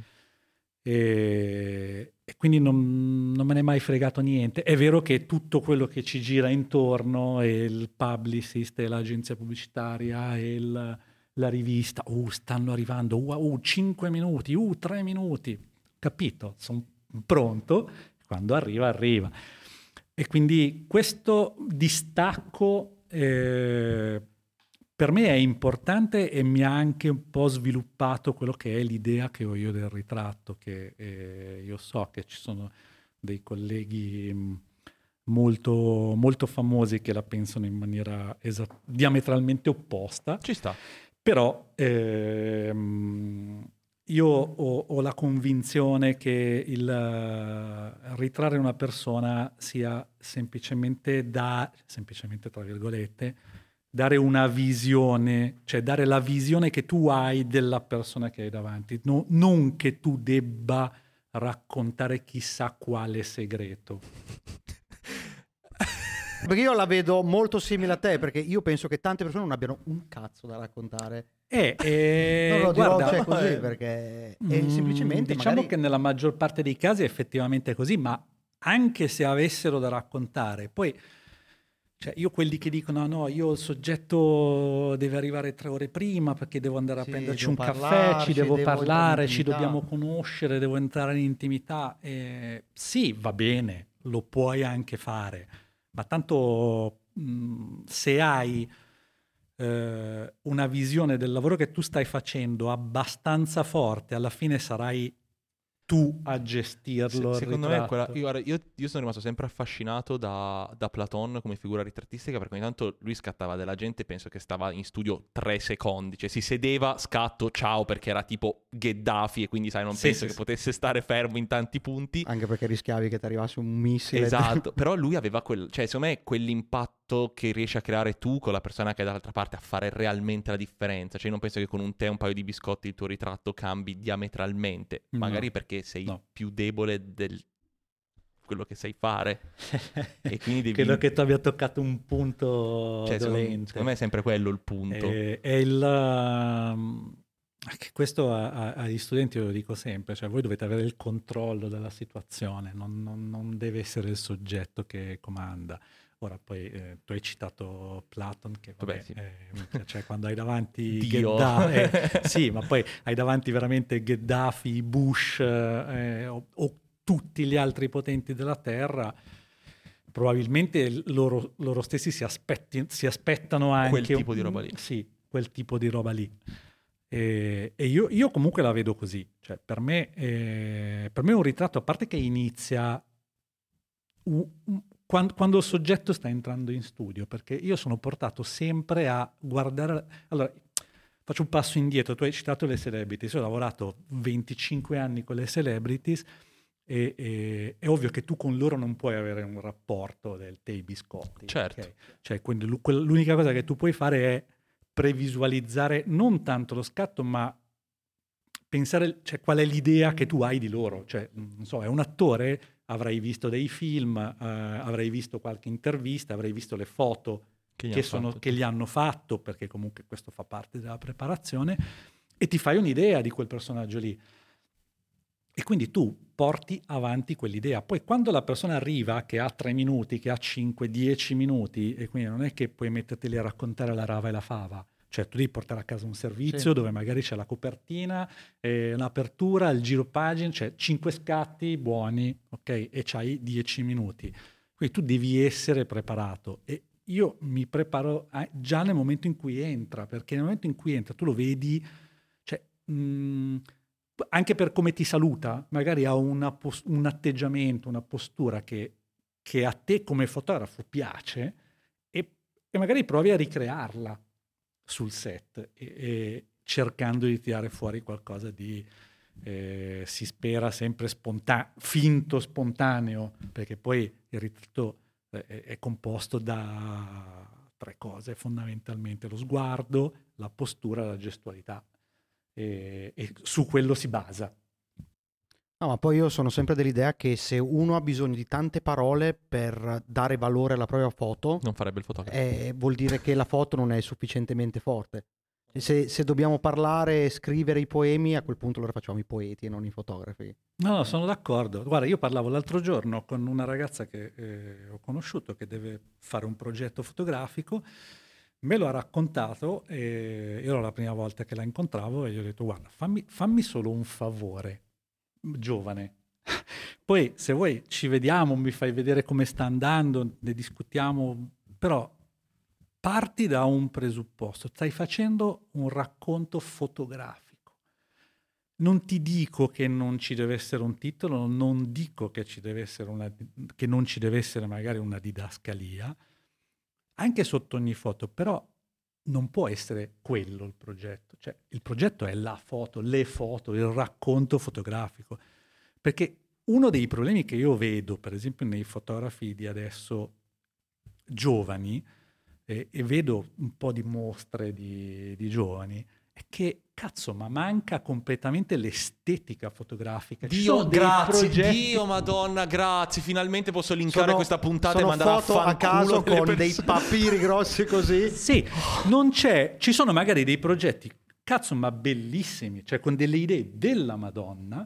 E, e quindi non, non me ne è mai fregato niente. È vero che tutto quello che ci gira intorno, e il publicist, e l'agenzia pubblicitaria, e il, la rivista, uh, stanno arrivando, uh, uh, cinque minuti, uh, tre minuti, capito? Sono pronto, quando arriva, arriva. E quindi questo distacco eh, per me è importante e mi ha anche un po' sviluppato quello che è l'idea che ho io del ritratto, che eh, io so che ci sono dei colleghi mh, molto, molto famosi che la pensano in maniera esa- diametralmente opposta. Ci sta. Però ehm, io ho, ho la convinzione che il uh, ritrarre una persona sia semplicemente da, semplicemente tra virgolette, dare una visione, cioè dare la visione che tu hai della persona che hai davanti, no, non che tu debba raccontare chissà quale segreto. Perché io la vedo molto simile a te, perché io penso che tante persone non abbiano un cazzo da raccontare. Eh, eh, non lo dirò, guarda, cioè, così, eh, perché mm, è semplicemente diciamo magari... che nella maggior parte dei casi è effettivamente così, ma anche se avessero da raccontare, poi cioè io quelli che dicono no, io il soggetto deve arrivare tre ore prima perché devo andare a Sì, prenderci devo un caffè, parlarci, ci devo devo entrare in parlare, ci intimità. dobbiamo conoscere, devo entrare in intimità. Eh, sì, va bene, lo puoi anche fare, ma tanto mh, se hai eh, una visione del lavoro che tu stai facendo abbastanza forte, alla fine sarai tu a gestirlo. Se- il secondo me è quella. ritratto. Io, guarda, io, io sono rimasto sempre affascinato da, da Platon come figura ritrattistica, perché ogni tanto lui scattava della gente, penso che stava in studio tre secondi, cioè si sedeva, scatto, ciao, perché era tipo Gheddafi e quindi sai, non Sì, penso sì, che sì. potesse stare fermo in tanti punti. Anche perché rischiavi che ti arrivasse un missile. Esatto, però lui aveva quel, cioè secondo me quell'impatto che riesci a creare tu con la persona che è dall'altra parte a fare realmente la differenza. Cioè io non penso che con un tè e un paio di biscotti il tuo ritratto cambi diametralmente, No, magari perché sei no. più debole del quello che sai fare e quindi devi... Credo che tu abbia toccato un punto cioè, secondo, dolente. secondo me è sempre quello il punto. È, è il... um, che questo a- a- agli studenti io lo dico sempre, cioè voi dovete avere il controllo della situazione, non, non- non deve essere il soggetto che comanda. Ora poi eh, tu hai citato Platon, che vabbè, Vabbè, sì. eh, cioè quando hai davanti Dio. Gheddafi, eh, sì, ma poi hai davanti veramente Gheddafi, Bush eh, o, o tutti gli altri potenti della Terra, probabilmente loro, loro stessi si, aspetti, si aspettano anche... Quel tipo di roba lì. Sì, quel tipo di roba lì. E, e io, io comunque la vedo così. Cioè, per me, eh, per me un ritratto, a parte che inizia u- u- quando, quando il soggetto sta entrando in studio, perché io sono portato sempre a guardare... Allora, faccio un passo indietro. Tu hai citato le celebrities. Io ho lavorato venticinque anni con le celebrities e, e- è ovvio che tu con loro non puoi avere un rapporto del tè e biscotti. Certo. ok? Cioè, quindi lu- quell- l'unica cosa che tu puoi fare è previsualizzare non tanto lo scatto, ma pensare, cioè, qual è l'idea che tu hai di loro. Cioè, non so, è un attore, avrai visto dei film, eh, avrai visto qualche intervista, avrai visto le foto Che gli che, hanno sono- fatto, che gli hanno fatto, perché comunque questo fa parte della preparazione, e ti fai un'idea di quel personaggio lì. E quindi tu porti avanti quell'idea. Poi quando la persona arriva, che ha tre minuti, che ha cinque, dieci minuti, e quindi non è che puoi metterteli a raccontare la rava e la fava. Cioè tu devi portare a casa un servizio Sì. dove magari c'è la copertina, eh, un'apertura, il giro pagina, cioè cinque scatti buoni, ok? E c'hai dieci minuti. Quindi tu devi essere preparato. E io mi preparo a- già nel momento in cui entra, perché nel momento in cui entra tu lo vedi, cioè... mh, anche per come ti saluta, magari ha una pos- un atteggiamento, una postura che, che a te come fotografo piace e, e magari provi a ricrearla sul set e, e cercando di tirare fuori qualcosa di, eh, si spera, sempre spontaneo, finto spontaneo, perché poi il ritratto è, è composto da tre cose fondamentalmente: lo sguardo, la postura, la gestualità, e, e su quello si basa. No, ma poi io sono sempre dell'idea che se uno ha bisogno di tante parole per dare valore alla propria foto, Non farebbe il fotografo. eh, vuol dire che la foto non è sufficientemente forte. Se, se dobbiamo parlare e scrivere i poemi, a quel punto allora facciamo i poeti e non i fotografi. No, no, sono d'accordo. Guarda, io parlavo l'altro giorno con una ragazza che eh, ho conosciuto che deve fare un progetto fotografico, me lo ha raccontato e io era la prima volta che la incontravo e gli ho detto: guarda, fammi, fammi solo un favore, giovane. Poi se vuoi ci vediamo, mi fai vedere come sta andando, ne discutiamo, però parti da un presupposto, stai facendo un racconto fotografico. Non ti dico che non ci deve essere un titolo, non dico che ci deve essere una, che non ci deve essere magari una didascalia, anche sotto ogni foto, però non può essere quello il progetto. Cioè, il progetto è la foto, le foto, il racconto fotografico. Perché uno dei problemi che io vedo, per esempio, nei fotografi di adesso giovani, e, e vedo un po' di mostre di, di giovani, è che cazzo, ma manca completamente l'estetica fotografica. Ci sono Dio, dei grazie, progetti- Dio, Madonna, grazie. Finalmente posso linkare Sono- questa puntata e sono mandare foto a caso delle con dei persone. papiri grossi così. Sì, non c'è, ci sono magari dei progetti, cazzo, ma bellissimi, cioè con delle idee della Madonna,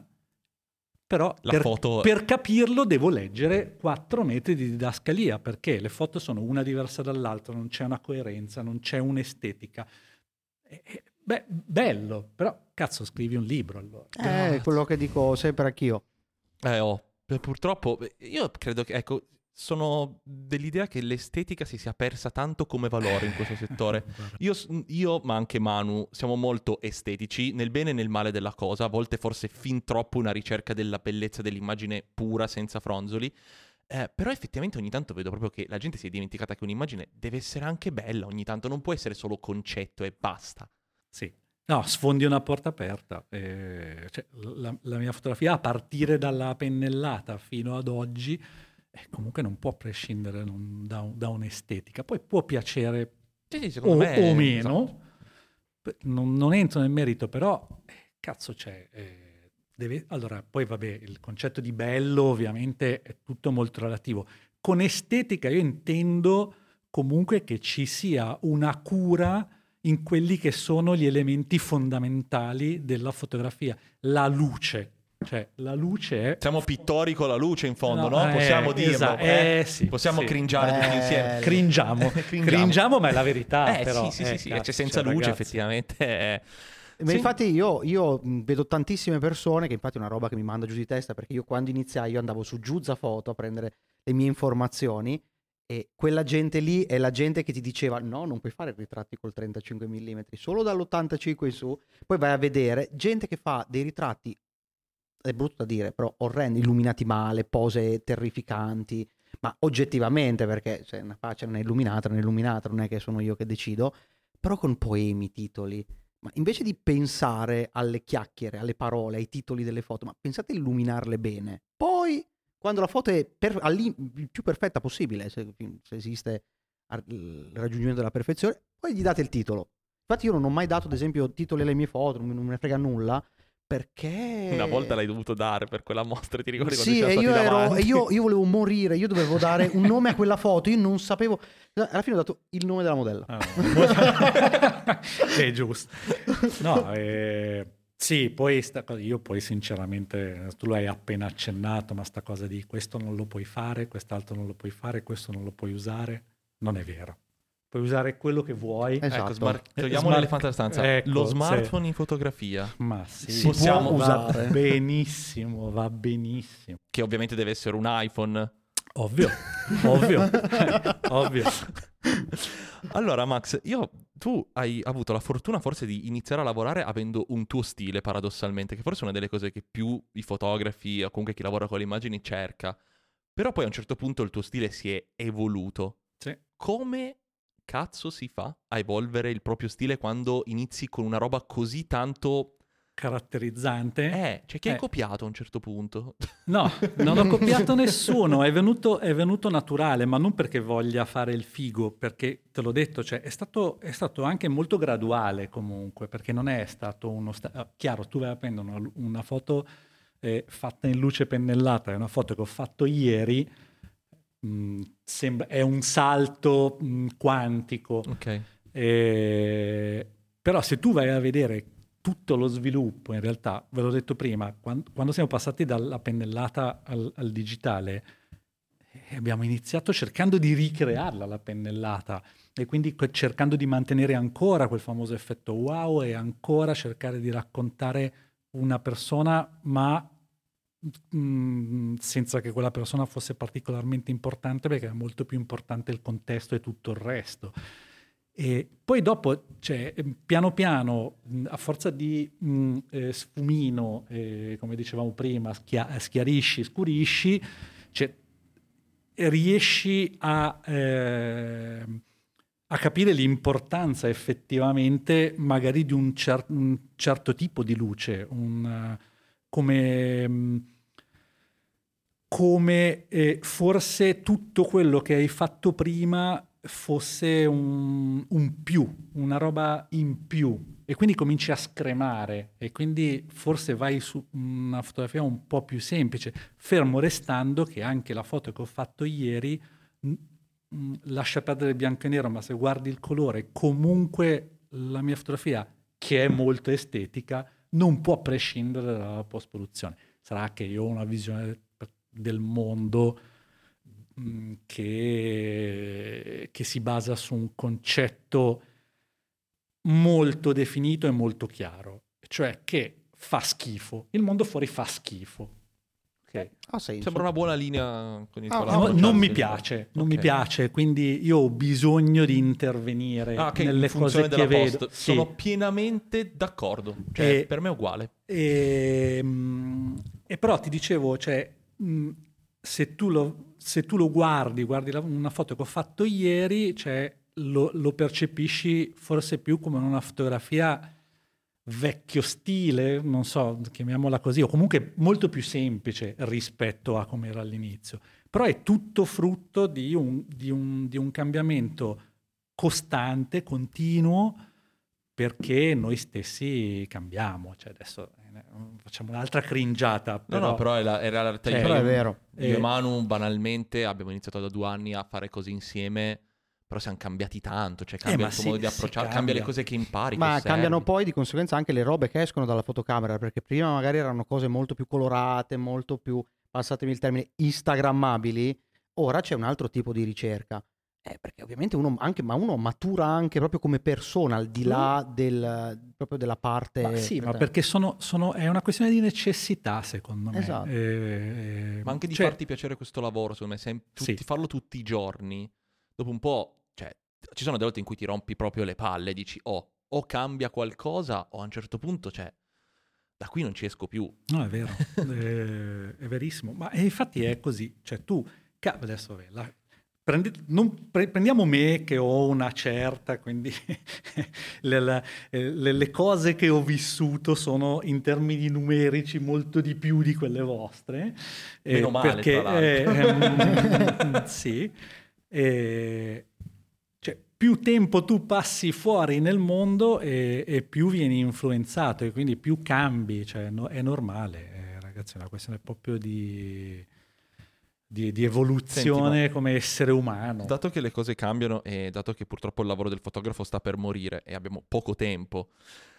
però La per, foto- per capirlo devo leggere quattro metri di didascalia, perché le foto sono una diversa dall'altra, non c'è una coerenza, non c'è un'estetica. E- e- beh, bello, però cazzo, scrivi un libro allora. Eh, quello che dico sempre anch'io. Eh, oh, eh, purtroppo, eh, io credo che, ecco, sono dell'idea che l'estetica si sia persa tanto come valore in questo settore. Guarda. Io, s- io, ma anche Manu, siamo molto estetici, nel bene e nel male della cosa, a volte forse fin troppo una ricerca della bellezza dell'immagine pura, senza fronzoli, eh, però effettivamente ogni tanto vedo proprio che la gente si è dimenticata che un'immagine deve essere anche bella ogni tanto, non può essere solo concetto e basta. Sì. No, sfondi una porta aperta. Eh, cioè, la, la mia fotografia, a partire dalla pennellata fino ad oggi, eh, comunque non può prescindere non- da, un- da un'estetica. Poi può piacere Sì, sì, o, secondo me o meno, esatto. Beh, non, non entro nel merito, però eh, cazzo c'è. eh, deve- allora, poi vabbè, il concetto di bello ovviamente è tutto molto relativo. Con estetica io intendo comunque che ci sia una cura in quelli che sono gli elementi fondamentali della fotografia. La luce, cioè la luce è... Siamo pittori con la luce in fondo, No, no? eh, Possiamo dirlo. esatto, eh? eh, sì, Possiamo sì. cringiare tutti Bello. insieme. Cringiamo. Cringiamo. Cringiamo, ma è la verità. Eh però, sì, sì, sì, eh, sì, cazzo, cioè, senza cioè, luce ragazzi. effettivamente è... Ma Sì. infatti io, io mh, vedo tantissime persone, che infatti è una roba che mi manda giù di testa, perché io quando iniziai io andavo su Giuzza Foto a prendere le mie informazioni e quella gente lì è la gente che ti diceva no, non puoi fare ritratti col trentacinque millimetri, solo dall'ottantacinque in su, poi vai a vedere gente che fa dei ritratti, è brutto da dire, però orrendi, illuminati male, pose terrificanti, ma oggettivamente, perché cioè, una faccia non è illuminata, non è illuminata, non è che sono io che decido, però con poemi, titoli. Ma invece di pensare alle chiacchiere, alle parole, ai titoli delle foto, ma pensate a illuminarle bene. Poi, quando la foto è per, all'in- il più perfetta possibile, se, se esiste ar- il raggiungimento della perfezione, poi gli date il titolo. Infatti io non ho mai dato, ad esempio, titoli alle mie foto, non, non me ne frega nulla, perché... Una volta l'hai dovuto dare per quella mostra, ti ricordi Sì, quando e siamo io, stati ero, davanti? e io, io volevo morire, io dovevo dare un nome a quella foto, io non sapevo... Alla fine ho dato il nome della modella. Ah, no. È giusto. No, eh, sì, poi sta cosa, io poi sinceramente, tu l'hai appena accennato, ma sta cosa di questo non lo puoi fare, quest'altro non lo puoi fare, questo non lo puoi usare, non è vero. Puoi usare quello che vuoi. Esatto. Ecco, smar- Eh, togliamo smart- l'elefante dalla stanza. ecco, Lo sì. smartphone in fotografia, Ma sì, Si Possiamo può va usare. benissimo, va benissimo. che ovviamente deve essere un iPhone. Ovvio, ovvio, ovvio. Allora, Max, io, tu hai avuto la fortuna forse di iniziare a lavorare avendo un tuo stile, paradossalmente, che forse è una delle cose che più i fotografi o comunque chi lavora con le immagini cerca. Però poi a un certo punto il tuo stile si è evoluto. Sì. Come cazzo si fa a evolvere il proprio stile quando inizi con una roba così tanto caratterizzante. Eh, cioè chi hai Eh. copiato a un certo punto? No, non ho copiato nessuno, è venuto, è venuto naturale, ma non perché voglia fare il figo, perché te l'ho detto, cioè, è, stato, è stato anche molto graduale comunque, perché non è stato uno... Sta- ah, chiaro, tu vai a prendere una, una foto eh, fatta in luce pennellata, è una foto che ho fatto ieri, mh, sembra, è un salto mh, quantico, Ok. eh, però se tu vai a vedere tutto lo sviluppo, in realtà, ve l'ho detto prima, quando, quando siamo passati dalla pennellata al, al digitale, eh, abbiamo iniziato cercando di ricrearla la pennellata e quindi que- cercando di mantenere ancora quel famoso effetto wow e ancora cercare di raccontare una persona, ma mh, senza che quella persona fosse particolarmente importante, perché è molto più importante il contesto e tutto il resto. E poi dopo, cioè, piano piano, mh, a forza di mh, eh, sfumino, eh, come dicevamo prima, schia- schiarisci, scurisci, cioè, riesci a, eh, a capire l'importanza effettivamente magari di un, cer- un certo tipo di luce, un, uh, come... mh, come eh, forse tutto quello che hai fatto prima fosse un, un più, una roba in più, e quindi cominci a scremare e quindi forse vai su una fotografia un po' più semplice, fermo restando che anche la foto che ho fatto ieri mh, mh, lascia perdere il bianco e nero, ma se guardi il colore, comunque la mia fotografia, che è molto estetica, non può prescindere dalla post-produzione. Sarà che io ho una visione del mondo mh, che, che si basa su un concetto molto definito e molto chiaro, cioè che fa schifo, il mondo fuori fa schifo. Okay. Ha senso. Sembra una buona linea con il Ah, quale no, No, approcciarsi non mi al- piace, non Ok. mi piace, quindi io ho bisogno di intervenire Ah, ok, nelle in funzione cose della che post. vedo. Sì. Sono pienamente d'accordo. Cioè, E- per me è uguale. E, mh, e però ti dicevo, cioè, mh, se, tu lo, se tu lo guardi, guardi la- una foto che ho fatto ieri, cioè, lo, lo percepisci forse più come una fotografia vecchio stile, non so, chiamiamola così, o comunque molto più semplice rispetto a come era all'inizio. Però è tutto frutto di un, di un, di un cambiamento costante, continuo, perché noi stessi cambiamo. Cioè adesso eh, facciamo un'altra cringiata, No, però... no, però è la, è la realtà. Cioè, Io- Però è vero. Io e Eh, Manu, banalmente, abbiamo iniziato da due anni a fare cose insieme, però siamo cambiati tanto. Cioè, cambia ma il tuo sì, modo di si approcciare, cambia. cambia le cose che impari. Ma che cambiano osservi. poi di conseguenza anche le robe che escono dalla fotocamera, perché prima magari erano cose molto più colorate, molto più, passatemi il termine, instagrammabili. Ora c'è un altro tipo di ricerca. Eh, perché ovviamente uno anche, ma uno matura anche proprio come persona, al di là del, proprio della parte... Ma sì, ma prettamente- perché sono, sono- è una questione di necessità, secondo me. Esatto. Eh, Ma anche di cioè, farti piacere questo lavoro, secondo me, sem- tutti- Sì. farlo tutti i giorni, dopo un po', cioè, ci sono delle volte in cui ti rompi proprio le palle, dici, oh, o cambia qualcosa, o a un certo punto, cioè, da qui non ci esco più. No, è vero, eh, è verissimo. Ma e infatti è così. Cioè tu, ca- adesso vabbè, la- prendi- non- pre- prendiamo me che ho una certa, quindi le, la- eh, le- le cose che ho vissuto sono in termini numerici molto di più di quelle vostre. eh, Meno male, perché, tra l'altro. eh, ehm, sì. eh, cioè, più tempo tu passi fuori nel mondo e, e più vieni influenzato e quindi più cambi, cioè, no- è normale, eh, ragazzi, è una questione proprio di, di, di evoluzione Senti, ma- come essere umano. Dato che le cose cambiano e dato che purtroppo il lavoro del fotografo sta per morire e abbiamo poco tempo,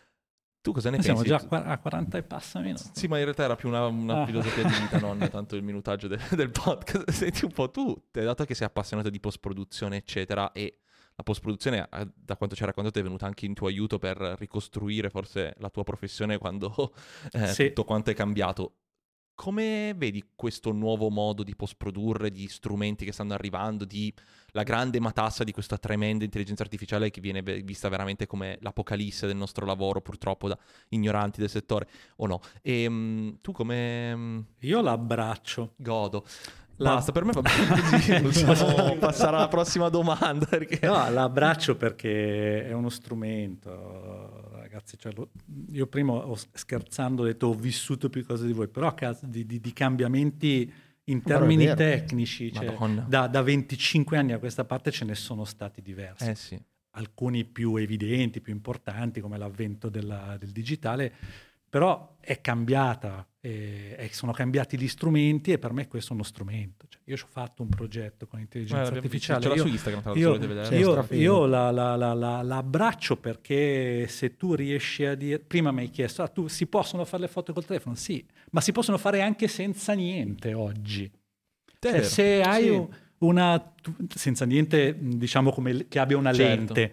tu cosa ne Noi siamo pensi? già a qua- a quaranta e passa minuti. Sì, ma in realtà era più una, una Ah. filosofia di vita, non tanto il minutaggio de- del podcast. Senti un po', tu, te- dato che sei appassionato di post-produzione, eccetera, e la post-produzione, eh, da quanto ci hai raccontato, è venuta anche in tuo aiuto per ricostruire forse la tua professione quando eh, Sì. tutto quanto è cambiato. Come vedi questo nuovo modo di post-produrre, di strumenti che stanno arrivando, di la grande matassa di questa tremenda intelligenza artificiale che viene ve- vista veramente come l'apocalisse del nostro lavoro, purtroppo da ignoranti del settore, o no? E mm, tu come mm, Io l'abbraccio. godo? La- Basta, per me va bene così, possiamo passare alla prossima domanda, perché... No, l'abbraccio perché è uno strumento, ragazzi. ragazzi, cioè, lo, io prima ho, scherzando ho detto ho vissuto più cose di voi, però a caso di, di, di cambiamenti in termini tecnici, cioè, da, da venticinque anni a questa parte ce ne sono stati diversi. Eh sì. Alcuni più evidenti, più importanti, come l'avvento della, del digitale, però è cambiata, e, e sono cambiati gli strumenti, e per me questo è uno strumento. Cioè, io ho fatto un progetto con l'intelligenza eh, artificiale. C'era io, su Instagram, tra io, vedere. io, io la, la, la, la, la abbraccio, perché se tu riesci a dire... Prima mi hai chiesto, ah, tu, si possono fare le foto col telefono? Sì, ma si possono fare anche senza niente oggi. Cioè, se hai sì. una... senza niente, diciamo, come che abbia una certo. lente...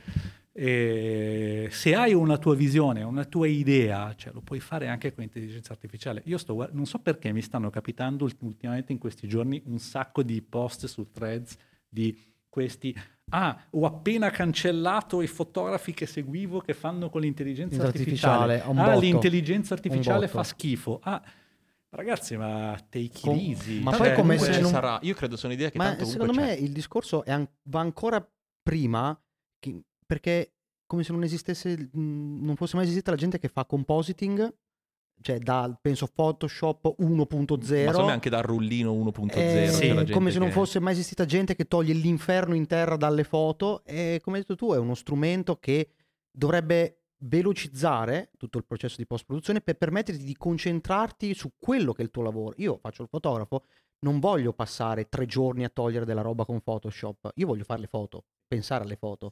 E se hai una tua visione, una tua idea, cioè lo puoi fare anche con l'intelligenza artificiale. Io sto, non so perché mi stanno capitando ultimamente in questi giorni un sacco di post su Threads di questi ah, ho appena cancellato i fotografi che seguivo che fanno con l'intelligenza artificiale, artificiale. ah, l'intelligenza artificiale fa schifo. Ah, ragazzi, ma take it easy. Ma cioè, poi come se ci non... sarà, io credo sia un'idea che ma tanto secondo c'è. me il discorso è an- va ancora prima che... perché come se non esistesse, non fosse mai esistita la gente che fa compositing, cioè da, penso, Photoshop uno punto zero. Ma secondo me anche dal rullino uno punto zero. Eh, sì. C'è la gente come se non che... fosse mai esistita gente che toglie l'inferno in terra dalle foto, e come hai detto tu è uno strumento che dovrebbe velocizzare tutto il processo di post-produzione per permetterti di concentrarti su quello che è il tuo lavoro. Io faccio il fotografo, non voglio passare tre giorni a togliere della roba con Photoshop, io voglio fare le foto, pensare alle foto.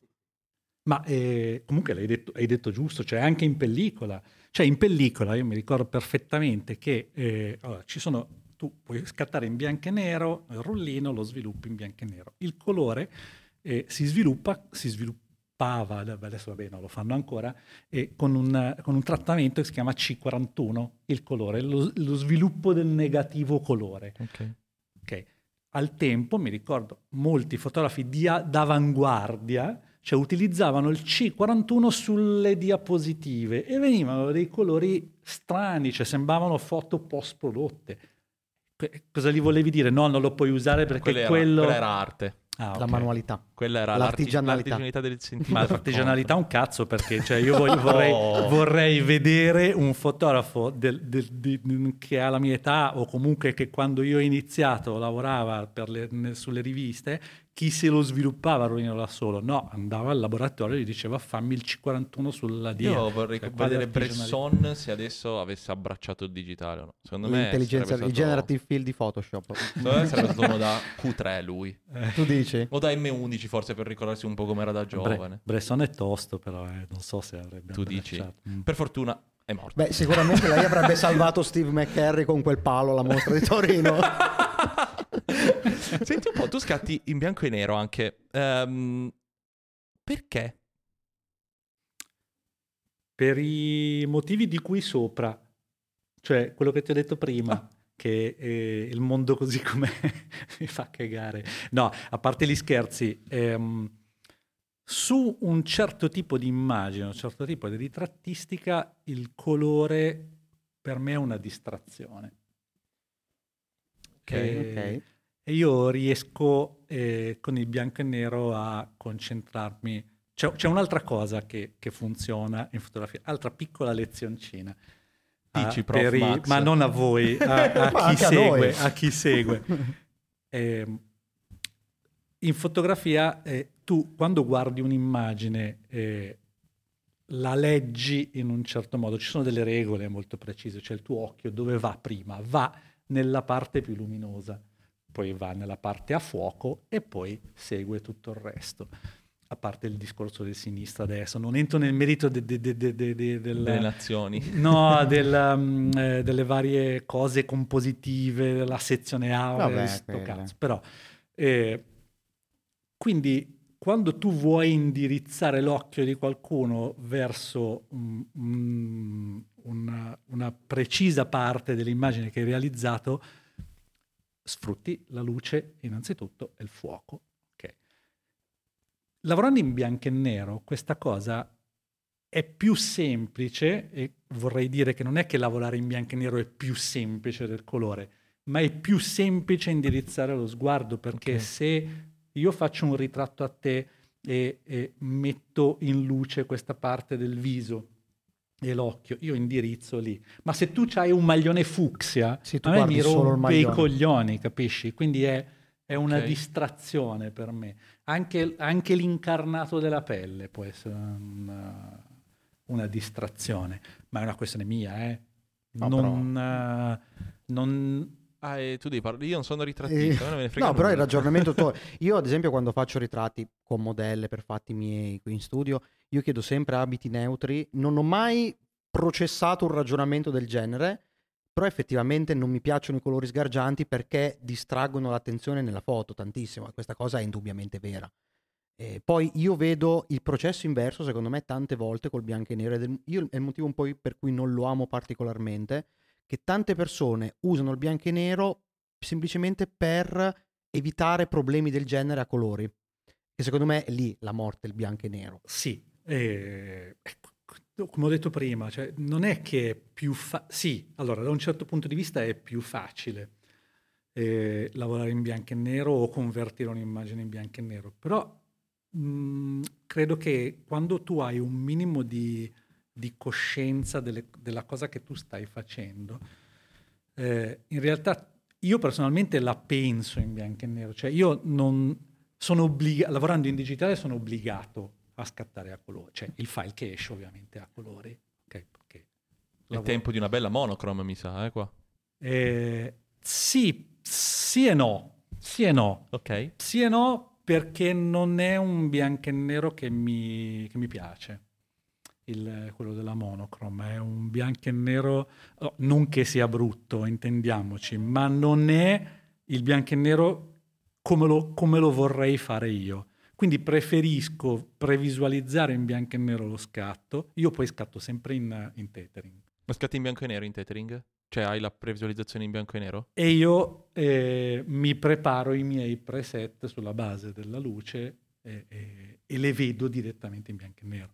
Ma eh, comunque l'hai detto, hai detto giusto, cioè anche in pellicola. Cioè in pellicola io mi ricordo perfettamente che eh, allora, ci sono, tu puoi scattare in bianco e nero, il rullino lo sviluppi in bianco e nero. Il colore eh, si sviluppa, si sviluppava, adesso vabbè non lo fanno ancora, eh, con, un, con un trattamento che si chiama C quarantuno, il colore, lo, lo sviluppo del negativo colore. Ok. Okay. Al tempo, mi ricordo, molti fotografi di, d'avanguardia, cioè utilizzavano il C quarantuno sulle diapositive e venivano dei colori strani, cioè sembravano foto post prodotte. Cosa gli volevi dire? No, non lo puoi usare perché quella era, quello... quella era arte. Ah, okay. La manualità. Quella era l'artigianalità, l'artigianalità del sentire. Ma l'artigianalità un cazzo, perché cioè, io voglio, vorrei, oh. vorrei vedere un fotografo del, del, di, che ha la mia età, o comunque che quando io ho iniziato lavorava per le, sulle riviste, chi se lo sviluppava rullino da solo. No, andava al laboratorio e gli diceva fammi il C quarantuno sulla dia. Io vorrei cioè, vedere Bresson se adesso avesse abbracciato il digitale o no. Secondo me l'intelligenza, stato... il generative field di Photoshop. Secondo me sarebbe stato uno da Q tre lui. Eh. Tu dici? O da M undici forse, per ricordarsi un po' come era da giovane. Bre- Bresson è tosto però, eh. non so se avrebbe Tu dici? Mm. Per fortuna è morto. Beh, sicuramente lei avrebbe salvato Steve McCurry con quel palo alla mostra di Torino. Senti un po', tu scatti in bianco e nero anche. Um, perché? Per i motivi di cui sopra. Cioè, quello che ti ho detto prima. Ah. Che eh, il mondo così com'è mi fa cagare. No, a parte gli scherzi, ehm, su un certo tipo di immagine, un certo tipo di ritrattistica, il colore per me è una distrazione. Ok, e, okay. E io riesco eh, con il bianco e nero a concentrarmi. C'è, c'è un'altra cosa che, che funziona in fotografia, altra piccola lezioncina. Dici, uh, prof i, Max. Ma non a voi, a, a, chi, segue, a chi segue. Eh, in fotografia eh, tu quando guardi un'immagine eh, la leggi in un certo modo, ci sono delle regole molto precise, cioè il tuo occhio dove va prima? Va nella parte più luminosa, poi va nella parte a fuoco e poi segue tutto il resto. A parte il discorso del sinistra adesso, non entro nel merito de, de, de, de, de, de, del, delle nazioni. No, del, um, eh, delle varie cose compositive, la sezione aurea, sto cazzo. Però, eh, quindi, quando tu vuoi indirizzare l'occhio di qualcuno verso um, um, una, una precisa parte dell'immagine che hai realizzato, sfrutti la luce innanzitutto e il fuoco. Lavorando in bianco e nero, questa cosa è più semplice, e vorrei dire che non è che lavorare in bianco e nero è più semplice del colore, ma è più semplice indirizzare lo sguardo, perché okay. se io faccio un ritratto a te e, e metto in luce questa parte del viso e l'occhio, io indirizzo lì. Ma se tu c'hai un maglione fucsia, Sì, tu a me guardi mi solo il rompe i maglione. coglioni, capisci? Quindi è, è una Ok. distrazione per me. Anche, anche l'incarnato della pelle può essere una, una distrazione, ma è una questione mia, eh. No, Non, eh, non- Ah, e tu devi parlare. Io non sono Eh, ritrattista, a me non me ne frega no, però il nulla. ragionamento tuo. Io, ad esempio, quando faccio ritratti con modelle per fatti miei qui in studio, io chiedo sempre abiti neutri. Non ho mai processato un ragionamento del genere, però effettivamente non mi piacciono i colori sgargianti perché distraggono l'attenzione nella foto tantissimo. E questa cosa è indubbiamente vera. Eh, poi io vedo il processo inverso, secondo me, tante volte col bianco e nero. Ed è, io, è il motivo un po' per cui non lo amo particolarmente, che tante persone usano il bianco e nero semplicemente per evitare problemi del genere a colori. E secondo me è lì la morte, il bianco e nero. sì, eh, ecco, come ho detto prima, cioè, non è che è più fa- sì, allora da un certo punto di vista è più facile eh, lavorare in bianco e nero o convertire un'immagine in bianco e nero, però mh, credo che quando tu hai un minimo di, di coscienza delle- della cosa che tu stai facendo, eh, in realtà io personalmente la penso in bianco e nero, cioè io non sono obbligato, lavorando in digitale sono obbligato a scattare a colori, cioè il file che esce ovviamente a colori, ok? Perché È lavoro- tempo di una bella monochrome, mi sa, eh, qua. Eh, sì, sì e no, sì e no, Ok. sì e no perché non è un bianco e nero che mi, che mi piace, il- quello della monochrome, è un bianco e nero, oh, non che sia brutto, intendiamoci, ma non è il bianco e nero come lo, come lo vorrei fare io. Quindi preferisco previsualizzare in bianco e nero lo scatto, io poi scatto sempre in, in tethering. Ma scatti in bianco e nero in tethering? Cioè hai la previsualizzazione in bianco e nero? E io eh, mi preparo i miei preset sulla base della luce e, e- e le vedo direttamente in bianco e nero.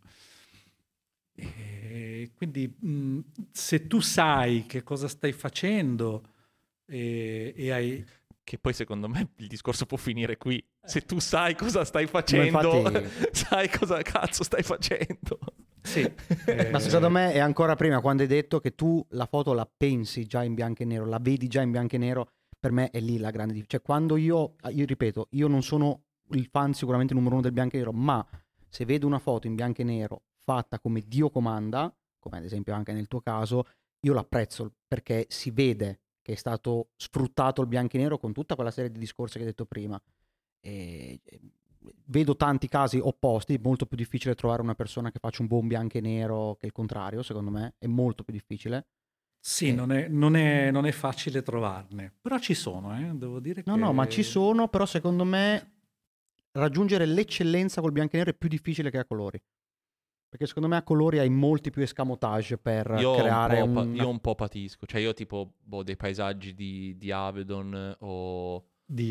E quindi mh, se tu sai che cosa stai facendo e, e hai... Che poi secondo me il discorso può finire qui. Se tu sai cosa stai Ma facendo, infatti, sai cosa cazzo stai facendo. Sì, eh, ma secondo me è ancora prima quando hai detto che tu la foto la pensi già in bianco e nero, la vedi già in bianco e nero, per me è lì la grande differenza. Cioè quando io, io ripeto, io non sono il fan sicuramente numero uno del bianco e nero, ma se vedo una foto in bianco e nero fatta come Dio comanda, come ad esempio anche nel tuo caso, io l'apprezzo perché si vede che è stato sfruttato il bianco e nero con tutta quella serie di discorsi che hai detto prima. E vedo tanti casi opposti, molto più difficile trovare una persona che faccia un buon bianco e nero che il contrario, secondo me, è molto più difficile. sì, Eh, non è, non è- non è facile trovarne, però ci sono, eh, devo dire no, che... no, ma ci sono, però secondo me raggiungere l'eccellenza col bianco e nero è più difficile che a colori. Perché secondo me a colori hai molti più escamotage per Io un, creare po' pa- un... io un po' patisco. Cioè io tipo boh, dei paesaggi di, di Avedon o...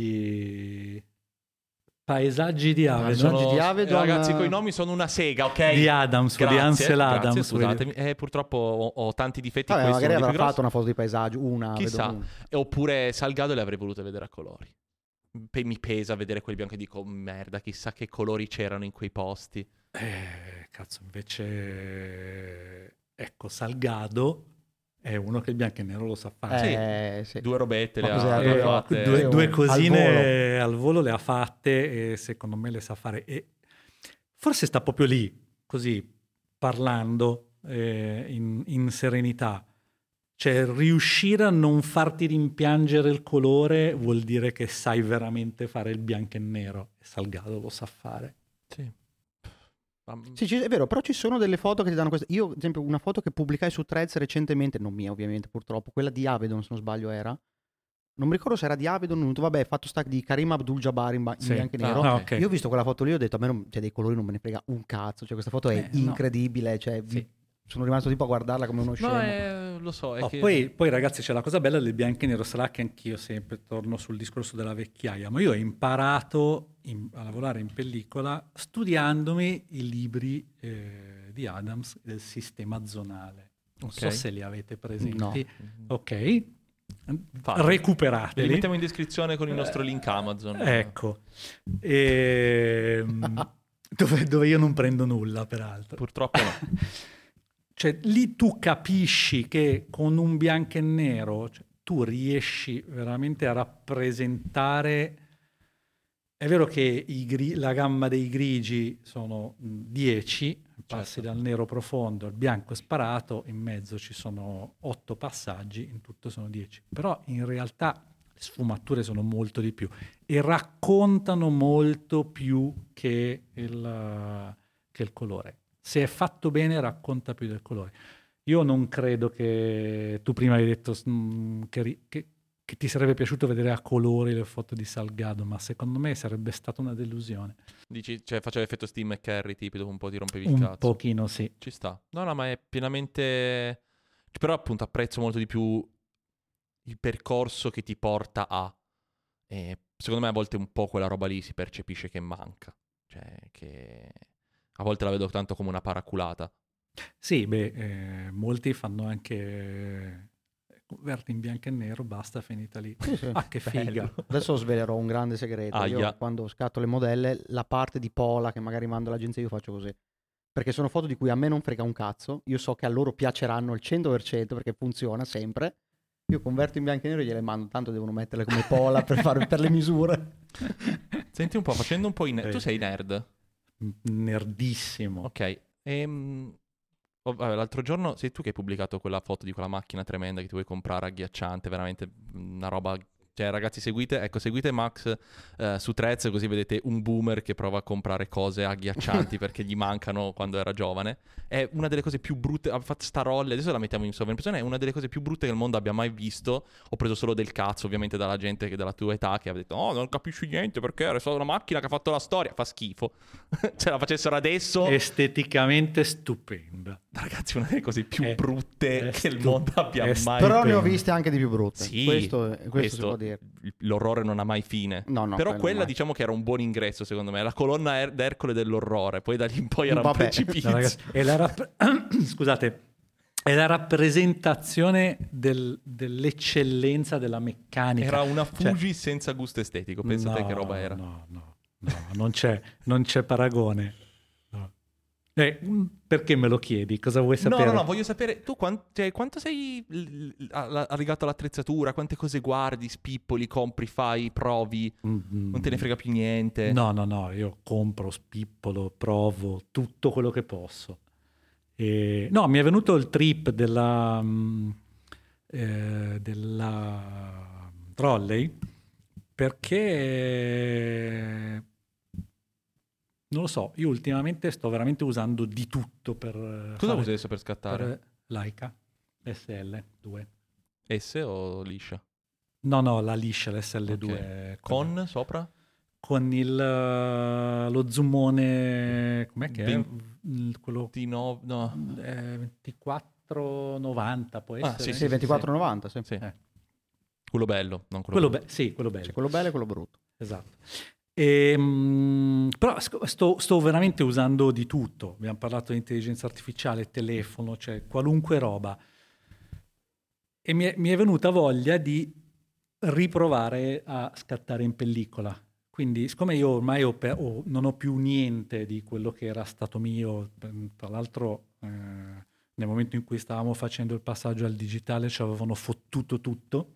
di paesaggi di Ah, Avedon, Paesaggi Sono, di eh, Avedon, ragazzi, coi eh, nomi sono una sega, ok? di Adams, o di Grazie, Ansel grazie, Adams. scusatemi. Eh, purtroppo ho, ho tanti difetti, vabbè, questo è magari uno dei avrà più grossi. fatto una foto di paesaggio, una, Chissà. vedo una. E Oppure Salgado le avrei volute vedere a colori. Pe- mi pesa vedere quel bianco e dico, merda, chissà che colori c'erano in quei posti. Eh, cazzo, invece, ecco, Salgado è uno che il bianco e nero lo sa fare. Eh, sì. Due robette Ma le cos'è, ha, a le ha due- fatte. due, Sì, due al cosine al volo. le ha fatte e secondo me le sa fare. E forse sta proprio lì, così, parlando eh, in, in serenità. Cioè, riuscire a non farti rimpiangere il colore vuol dire che sai veramente fare il bianco e nero. E Salgado lo sa fare. Sì. Ma- Sì, ci- è vero, però ci sono delle foto che ti danno questa. Io, ad esempio, una foto che pubblicai su Threads recentemente, non mia ovviamente purtroppo, quella di Avedon, se non sbaglio era. Non mi ricordo se era di Avedon, non- vabbè, fatto sta di Karim Abdul-Jabbar in, ba- in Sì. bianco e Ah, nero. Ah, ok. Io ho visto quella foto lì, ho detto, a me non, cioè, dei colori non me ne frega un cazzo, cioè questa foto è Eh, no. incredibile, cioè, vi- Sì. sono rimasto tipo a guardarla come uno scemo. No, eh, lo so, è Oh, che... poi, poi, ragazzi, c'è la cosa bella del bianco e nero, sarà che anch'io sempre torno sul discorso della vecchiaia, ma io ho imparato in- a lavorare in pellicola studiandomi i libri eh, di Adams del sistema zonale. Non so Ok. se li avete presenti. No. Ok, Fateli. recuperateli. Li mettiamo in descrizione con il nostro link Amazon. Ecco. Ehm, dove, dove io non prendo nulla, peraltro. Purtroppo no. cioè lì tu capisci che con un bianco e nero, cioè, tu riesci veramente a rappresentare. È vero che i gri- la gamma dei grigi sono dieci, passi Certo. dal nero profondo al bianco sparato, in mezzo ci sono otto passaggi, in tutto sono dieci. Però in realtà le sfumature sono molto di più e raccontano molto più che il, che il colore. Se è fatto bene racconta più del colore. Io non credo che tu prima hai detto mm, che, ri- che, che ti sarebbe piaciuto vedere a colori le foto di Salgado, ma secondo me sarebbe stata una delusione. Dici, cioè faceva effetto Steve McCurry, tipo, dopo un po' ti rompevi il Un cazzo. pochino sì. Ci sta. No, no, ma è pienamente... Però appunto apprezzo molto di più il percorso che ti porta a... E secondo me a volte un po' quella roba lì si percepisce che manca. Cioè, che... A volte la vedo tanto come una paraculata. Sì, beh, eh, molti fanno anche eh, converti in bianco e nero, basta, finita lì. Sì, sì. Ah, che figa. Bello. Adesso svelerò un grande segreto. Aia. Io quando scatto le modelle, la parte di Pola che magari mando all'agenzia io faccio così. Perché sono foto di cui a me non frega un cazzo. Io so che a loro piaceranno al cento per cento perché funziona sempre. Io converto in bianco e nero e gliele mando, tanto devono metterle come Pola per, fare, per le misure. Senti un po', facendo un po' i... Ne- tu sei nerd? Nerdissimo. Ok. Ehm... oh, vabbè, l'altro giorno sei tu che hai pubblicato quella foto di quella macchina tremenda che ti vuoi comprare, agghiacciante, veramente una roba... Cioè ragazzi seguite, ecco seguite Max eh, su Threads così vedete un boomer che prova a comprare cose agghiaccianti perché gli mancano quando era giovane. È una delle cose più brutte, ha fatto sta rolle, adesso la mettiamo in sovraimpressione, è una delle cose più brutte che il mondo abbia mai visto. Ho preso solo del cazzo ovviamente dalla gente che della tua età che ha detto oh non capisci niente perché era solo una macchina che ha fatto la storia, fa schifo. Se la facessero adesso... Esteticamente stupenda. Ragazzi, una delle cose più È- brutte è che il stu- mondo abbia è mai Però ne ho stupendo. viste anche di più brutte. Sì, questo, questo, questo- si può dire. l'orrore non ha mai fine. No, no, Però quello quella mai. diciamo che era un buon ingresso secondo me, la colonna er- d'Ercole dell'orrore, poi da lì in poi era un Vabbè. precipizio. No, ragazzi, è la rapp- scusate, è la rappresentazione del- dell'eccellenza della meccanica. Era una Cioè, Fuji senza gusto estetico, pensa te no, che roba era. No, no, no, non c'è, non c'è paragone. No. Eh, perché me lo chiedi? Cosa vuoi No, sapere? no, no, voglio sapere, tu quan- cioè, quanto sei l- l- a- a- legato all'attrezzatura, quante cose guardi, spippoli, compri, fai, provi, Mm, non te ne frega più niente. No, no, no, io compro, spippolo, provo tutto quello che posso. E, no, mi è venuto il trip della, mm, eh, della trolley perché non lo so, io ultimamente sto veramente usando di tutto per Cosa fare- usi adesso per scattare? per Leica S L due. S o liscia? No, no, la liscia, l'S L due. Ok. è quella- Con sopra? con il, uh, lo zoomone, com'è che è? Ven- Il- quello ventinove, no. eh, ventiquattro novanta può Ah, essere? sì, Sì, ventiquattro novanta, sì. Sì. Eh. Quello bello, non quello, Quello brutto. be- sì, quello bello. C'è quello bello e quello brutto. Esatto. Ehm, però sc- sto, sto veramente usando di tutto. Abbiamo parlato di intelligenza artificiale, telefono, cioè qualunque roba. E mi è, mi è venuta voglia di riprovare a scattare in pellicola. Quindi, siccome io ormai ho per- ho- non ho più niente di quello che era stato mio, tra l'altro eh, nel momento in cui stavamo facendo il passaggio al digitale ci avevano fottuto tutto,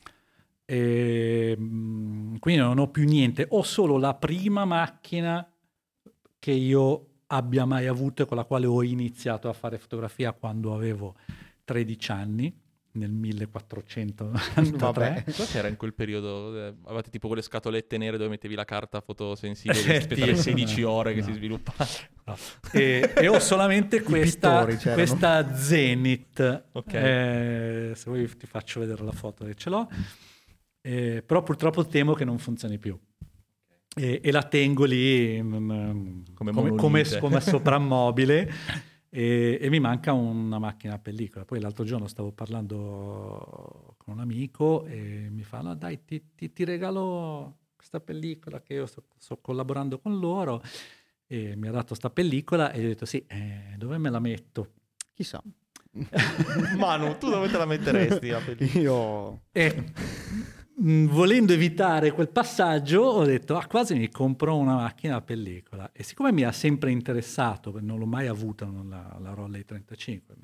e, mm, quindi non ho più niente, ho solo la prima macchina che io abbia mai avuto e con la quale ho iniziato a fare fotografia quando avevo tredici anni, nel millequattrocentonovantatré. Cos'era in quel periodo? Eh, avevate tipo quelle scatolette nere dove mettevi la carta fotosensibile Eh, devi aspettare tipo, sedici no, ore che no. si sviluppava. No. E, e ho solamente questa, pittori c'erano. questa Zenith. Ok. Eh, se vuoi ti faccio vedere la foto che ce l'ho. Eh, però purtroppo temo che non funzioni più. E, e la tengo lì mm, Come come, come, monolite. come soprammobile. E, e mi manca una macchina a pellicola. Poi l'altro giorno stavo parlando con un amico e mi fa: no, dai, ti, ti, ti regalo questa pellicola che io sto, sto collaborando con loro. E mi ha dato sta pellicola e gli ho detto: sì, eh, dove me la metto? Chissà. Manu, tu dove te la metteresti la pellicola? Io... E mh, volendo evitare quel passaggio ho detto: ah, quasi mi compro una macchina a pellicola. E siccome mi ha sempre interessato, perché non l'ho mai avuta non la, la Rollei trentacinque, mi ha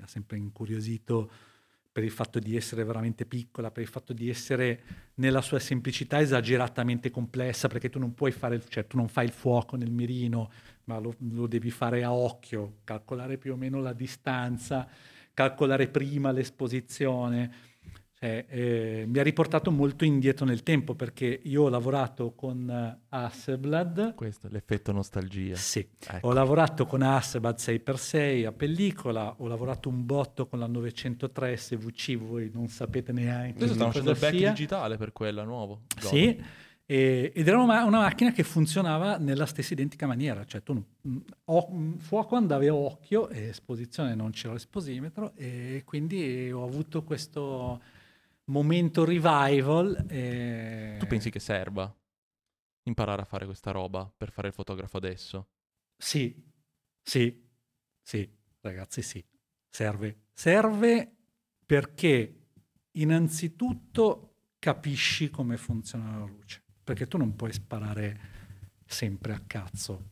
sempre incuriosito per il fatto di essere veramente piccola, per il fatto di essere nella sua semplicità esageratamente complessa, perché tu non puoi fare, cioè tu non fai il fuoco nel mirino, ma lo, lo devi fare a occhio, calcolare più o meno la distanza, calcolare prima l'esposizione. Cioè, eh, mi ha riportato molto indietro nel tempo, perché io ho lavorato con uh, Hasselblad. Questo è l'effetto nostalgia. Sì, Ecco. ho lavorato con Hasselblad sei per sei a pellicola, ho lavorato un botto con la novecentotré S V C, voi non sapete neanche Adesso stanno cosa facendo il back sia. digitale per quella, nuovo. Sì, e, ed era una, una macchina che funzionava nella stessa identica maniera, cioè tu mh, o, mh, fuoco andavi a occhio, e esposizione non c'era l'esposimetro, e quindi ho avuto questo momento revival. E... Tu pensi che serva imparare a fare questa roba per fare il fotografo adesso? Sì, sì, sì, ragazzi, sì. Serve. Serve perché innanzitutto capisci come funziona la luce, perché tu non puoi sparare sempre a cazzo.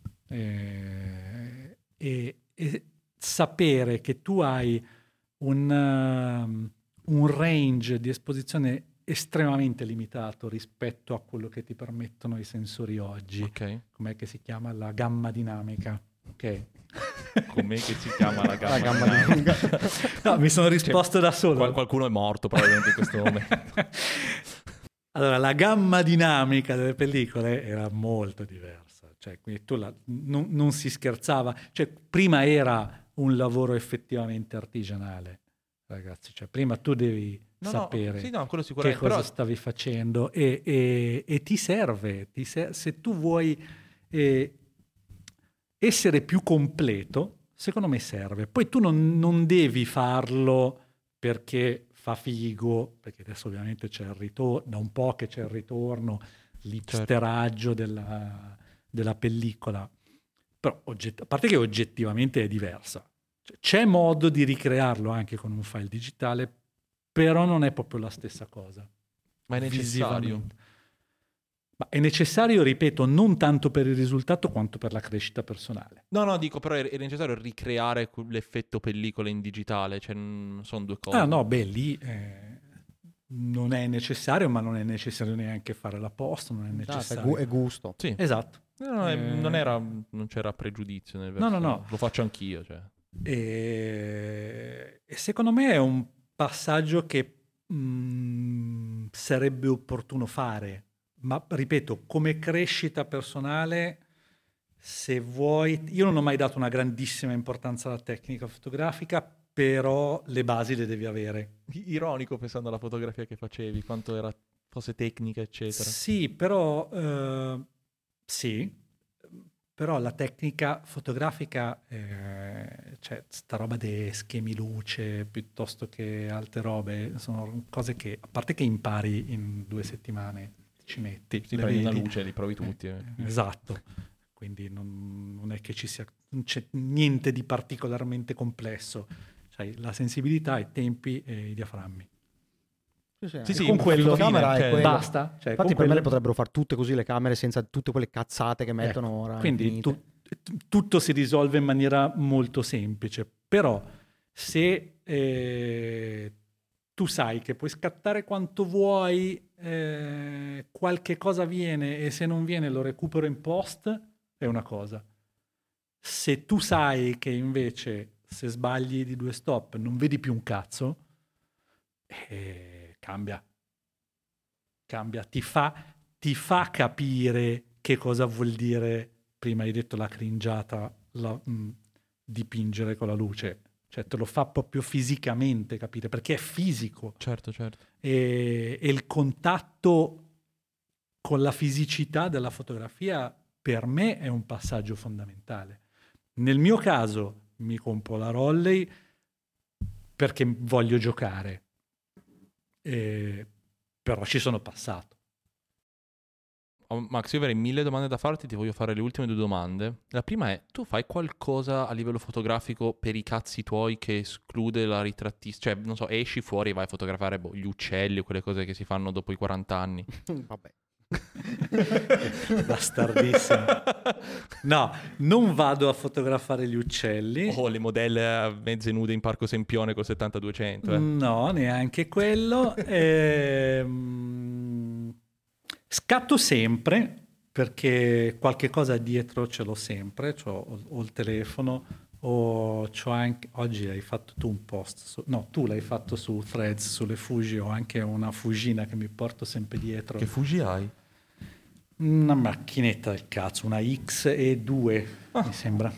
E, e, e sapere che tu hai un, um, un range di esposizione estremamente limitato rispetto a quello che ti permettono i sensori oggi. Ok. Com'è che si chiama? La gamma dinamica. Ok. Com'è che si chiama la gamma, La gamma dinamica? No, mi sono risposto Cioè, da solo. qual- qualcuno è morto probabilmente in questo momento. Allora, la gamma dinamica delle pellicole era molto diversa. Cioè, quindi tu la, non, non si scherzava. Cioè, prima era un lavoro effettivamente artigianale, ragazzi. Cioè, prima tu devi No, sapere no, sì, no, quello che sicuramente. cosa Però stavi facendo e, e- e ti serve. Ti ser- se tu vuoi eh, essere più completo, secondo me serve. Poi tu non, non devi farlo perché fa figo, perché adesso ovviamente c'è il ritorno, da un po' che c'è il ritorno, l'hipsteraggio della, della pellicola. Però, ogget- a parte che oggettivamente è diversa. Cioè, c'è modo di ricrearlo anche con un file digitale, però non è proprio la stessa cosa. Ma è necessario? Visivamente. Ma è necessario, ripeto, non tanto per il risultato quanto per la crescita personale. No, no, dico, però è, è necessario ricreare l'effetto pellicola in digitale, cioè non sono due cose. Ah no, beh, lì eh, non è necessario, ma non è necessario neanche fare la post, non è Esatto, è, necessario. gu- è gusto. Sì. Esatto. No, no, è- Eh, non, era, non c'era pregiudizio nel No, verso. no, no. Lo faccio anch'io, cioè. E, e secondo me è un passaggio che mh, sarebbe opportuno fare, ma ripeto, come crescita personale, se vuoi, io non ho mai dato una grandissima importanza alla tecnica fotografica, però le basi le devi avere. Ironico pensando alla fotografia che facevi, quanto era fosse tecnica, eccetera. Sì, però eh, sì, però la tecnica fotografica, eh, cioè sta roba dei schemi luce piuttosto che altre robe, sono cose che, a parte che impari in due settimane, ci metti, Sì, le prendi una vedi. luce, li provi tutti. Eh, eh. esatto, quindi non, non è che ci sia, non c'è niente di particolarmente complesso, cioè la sensibilità, i tempi e i diaframmi. Sì, sì, Sì, e sì, con un quello fine, camera è cioè, quello. Basta. Cioè, Infatti con per quello- me le potrebbero fare tutte così le camere senza tutte quelle cazzate che mettono Ecco, ora. quindi infinite. tu- t- tutto si risolve in maniera molto semplice, però se eh, tu sai che puoi scattare quanto vuoi, eh, qualche cosa viene e se non viene lo recupero in post, è una cosa. Se tu sai che invece se sbagli di due stop non vedi più un cazzo, eh, cambia. Cambia, ti fa, ti fa capire che cosa vuol dire, prima hai detto la cringiata, la, mh, dipingere con la luce. Cioè te lo fa proprio fisicamente capire, perché è fisico. Certo, certo. E, e il contatto con la fisicità della fotografia per me è un passaggio fondamentale. Nel mio caso mi compro la Rollei perché voglio giocare, eh, però ci sono passato. Oh, Max, io avrei mille domande da farti, ti voglio fare le ultime due domande. La prima è, tu fai qualcosa a livello fotografico per i cazzi tuoi che esclude la ritrattista? Cioè, non so, esci fuori e vai a fotografare boh, gli uccelli o quelle cose che si fanno dopo i quaranta anni. Vabbè. Bastardissimo. No, non vado a fotografare gli uccelli. O le modelle mezze nude in Parco Sempione col settanta duecento. Eh. No, neanche quello. Ehm, Scatto sempre, perché qualche cosa dietro ce l'ho sempre. C'ho o, o il telefono, o c'ho anche... Oggi hai fatto tu un post, su, no, tu l'hai fatto su Threads, sulle Fuji. Ho anche una Fujina che mi porto sempre dietro. Che Fuji hai? Una macchinetta del cazzo, una X E due, ah. mi sembra.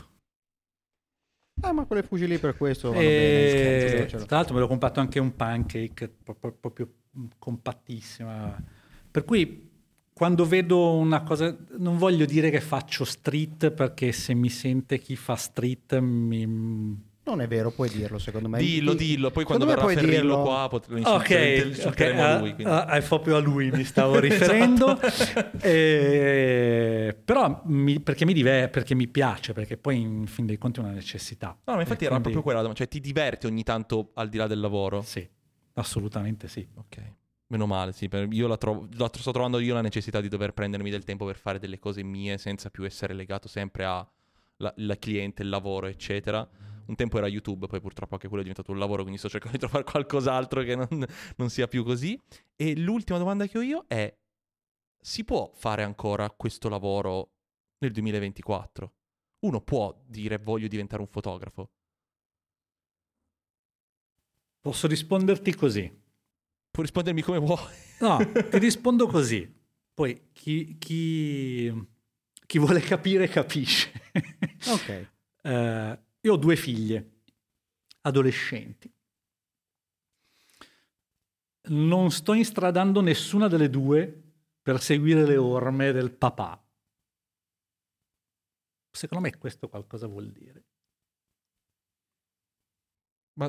Ah, ma quelle Fuji lì per questo vanno e... bene. Tra l'altro me l'ho comprato anche un Pancake, proprio, proprio compattissima. Per cui quando vedo una cosa, non voglio dire che faccio street, perché se mi sente chi fa street mi... Non è vero, puoi dirlo, secondo me. Dillo, dillo, poi quando verrà Ferrillo dirlo... qua potremo okay, okay, a lui. A, a, proprio a lui mi stavo riferendo. Esatto. E, però mi, perché mi diver- perché mi piace, perché poi in fin dei conti è una necessità. No, ma infatti e era quindi... proprio quella, cioè ti diverti ogni tanto al di là del lavoro? Sì, assolutamente sì. Ok, meno male, sì. Io la, trovo, la sto trovando io la necessità di dover prendermi del tempo per fare delle cose mie senza più essere legato sempre a la, la cliente, il lavoro, eccetera. Un tempo era YouTube, poi purtroppo anche quello è diventato un lavoro, quindi sto cercando di trovare qualcos'altro che non, non sia più così. E l'ultima domanda che ho io è: si può fare ancora questo lavoro nel duemilaventiquattro? Uno può dire voglio diventare un fotografo? Posso risponderti così? Puoi rispondermi come vuoi. No, ti rispondo così. Poi chi, chi, chi vuole capire capisce. Ok. Uh, io ho due figlie, adolescenti. Non sto instradando nessuna delle due per seguire le orme del papà. Secondo me questo qualcosa vuol dire. Ma,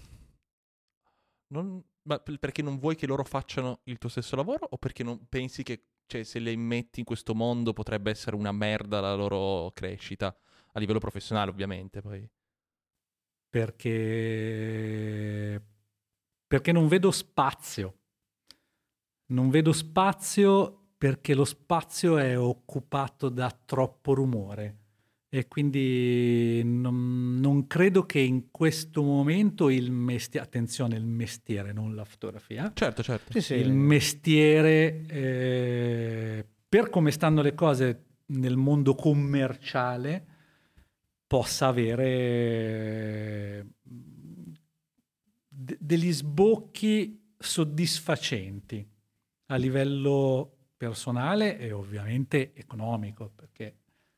non, ma perché non vuoi che loro facciano il tuo stesso lavoro, o perché non pensi che, cioè, se le metti in questo mondo potrebbe essere una merda la loro crescita? A livello professionale, ovviamente, poi. Perché... Perché non vedo spazio. Non vedo spazio perché lo spazio è occupato da troppo rumore. E quindi non, non credo che in questo momento il mestiere... Attenzione, il mestiere, non la fotografia. Certo, certo. Sì, sì. Il mestiere, eh, per come stanno le cose nel mondo commerciale, possa avere de- degli sbocchi soddisfacenti a livello personale e ovviamente economico, perché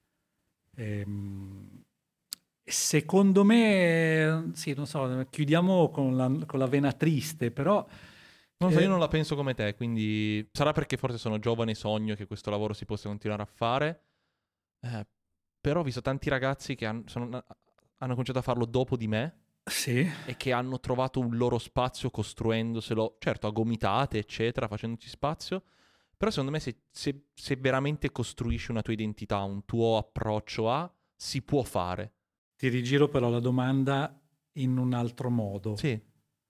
ehm, secondo me, sì, non so, chiudiamo con la, con la vena triste, però... Non so, io non la penso come te, quindi sarà perché forse sono giovane e sogno che questo lavoro si possa continuare a fare, eh, però ho visto tanti ragazzi che han, sono, hanno cominciato a farlo dopo di me, sì, e che hanno trovato un loro spazio costruendoselo, certo a gomitate, eccetera, facendoci spazio, però secondo me se, se, se veramente costruisci una tua identità, un tuo approccio a, si può fare. Ti rigiro però la domanda in un altro modo. Sì.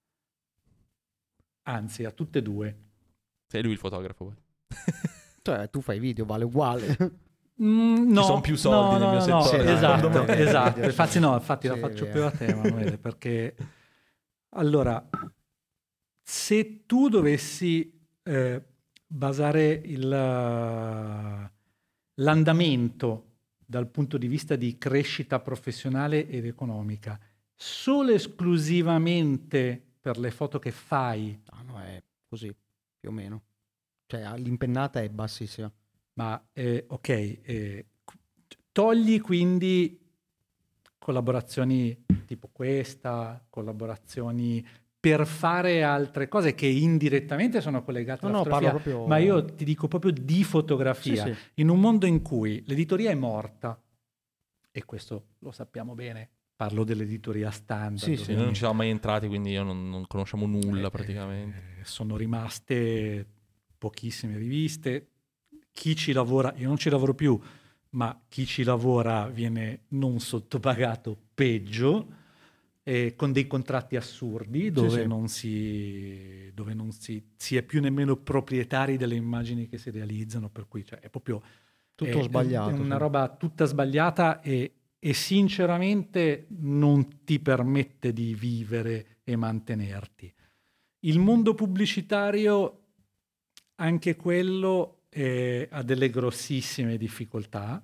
Anzi, a tutte e due. Sei lui il fotografo, poi. Cioè, tu fai video, vale uguale. Mm, no, ci sono più soldi no, nel no, mio settore. No, esatto, no, esatto. no, Infatti no, infatti sì, la faccio via. più a te, Emanuele, perché allora, se tu dovessi eh, basare il, l'andamento dal punto di vista di crescita professionale ed economica solo esclusivamente per le foto che fai, No, no, è così, più o meno. Cioè, l'impennata è bassissima. ma eh, ok, eh, togli quindi collaborazioni tipo questa, collaborazioni per fare altre cose che indirettamente sono collegate No, alla no, fotografia, parlo proprio... ma io ti dico proprio di fotografia, Sì, sì. in un mondo in cui l'editoria è morta, e questo lo sappiamo bene, parlo dell'editoria standard. Sì, sì, Sì, noi non ci siamo mai entrati, quindi io non, non conosciamo nulla Eh, praticamente. eh, sono rimaste pochissime riviste, chi ci lavora, io non ci lavoro più, ma chi ci lavora viene non sottopagato, peggio, eh, con dei contratti assurdi dove Sì, sì. non, si, dove non si, si è più nemmeno proprietari delle immagini che si realizzano, per cui cioè, è proprio Tutto è, sbagliato. è una sì. roba tutta sbagliata e, e sinceramente non ti permette di vivere e mantenerti. Il mondo pubblicitario, anche quello, eh, ha delle grossissime difficoltà.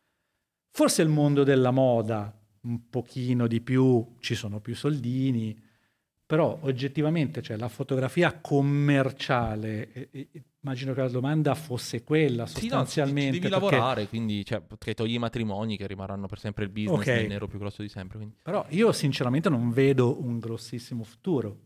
Forse il mondo della moda un pochino di più, ci sono più soldini, però oggettivamente, cioè, la fotografia commerciale, eh, eh, immagino che la domanda fosse quella Sì, no, ci, ci sostanzialmente. devi perché- lavorare, quindi cioè, perché togli i matrimoni che rimarranno per sempre il business Ok. nel nero più grosso di sempre. Quindi. Però io sinceramente non vedo un grossissimo futuro.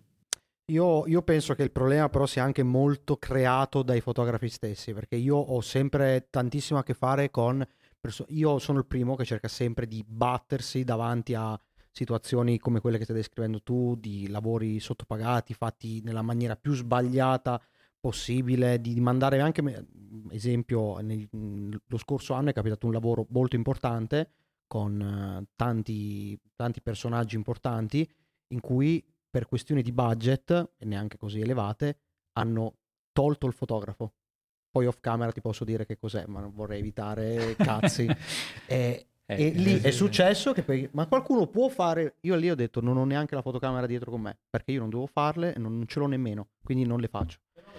Io, io penso che il problema però sia anche molto creato dai fotografi stessi, perché io ho sempre tantissimo a che fare con... perso- io sono il primo che cerca sempre di battersi davanti a situazioni come quelle che stai descrivendo tu, di lavori sottopagati, fatti nella maniera più sbagliata possibile, di, di mandare anche... me- esempio, nel- lo scorso anno è capitato un lavoro molto importante con eh, tanti, tanti personaggi importanti in cui per questioni di budget, e neanche così elevate, hanno tolto il fotografo. Poi off camera ti posso dire che cos'è, ma non vorrei evitare cazzi. e, Eh, e lì eh, è successo che poi, ma qualcuno può fare, io lì ho detto non ho neanche la fotocamera dietro con me, perché io non devo farle e non, non ce l'ho nemmeno, quindi non le faccio.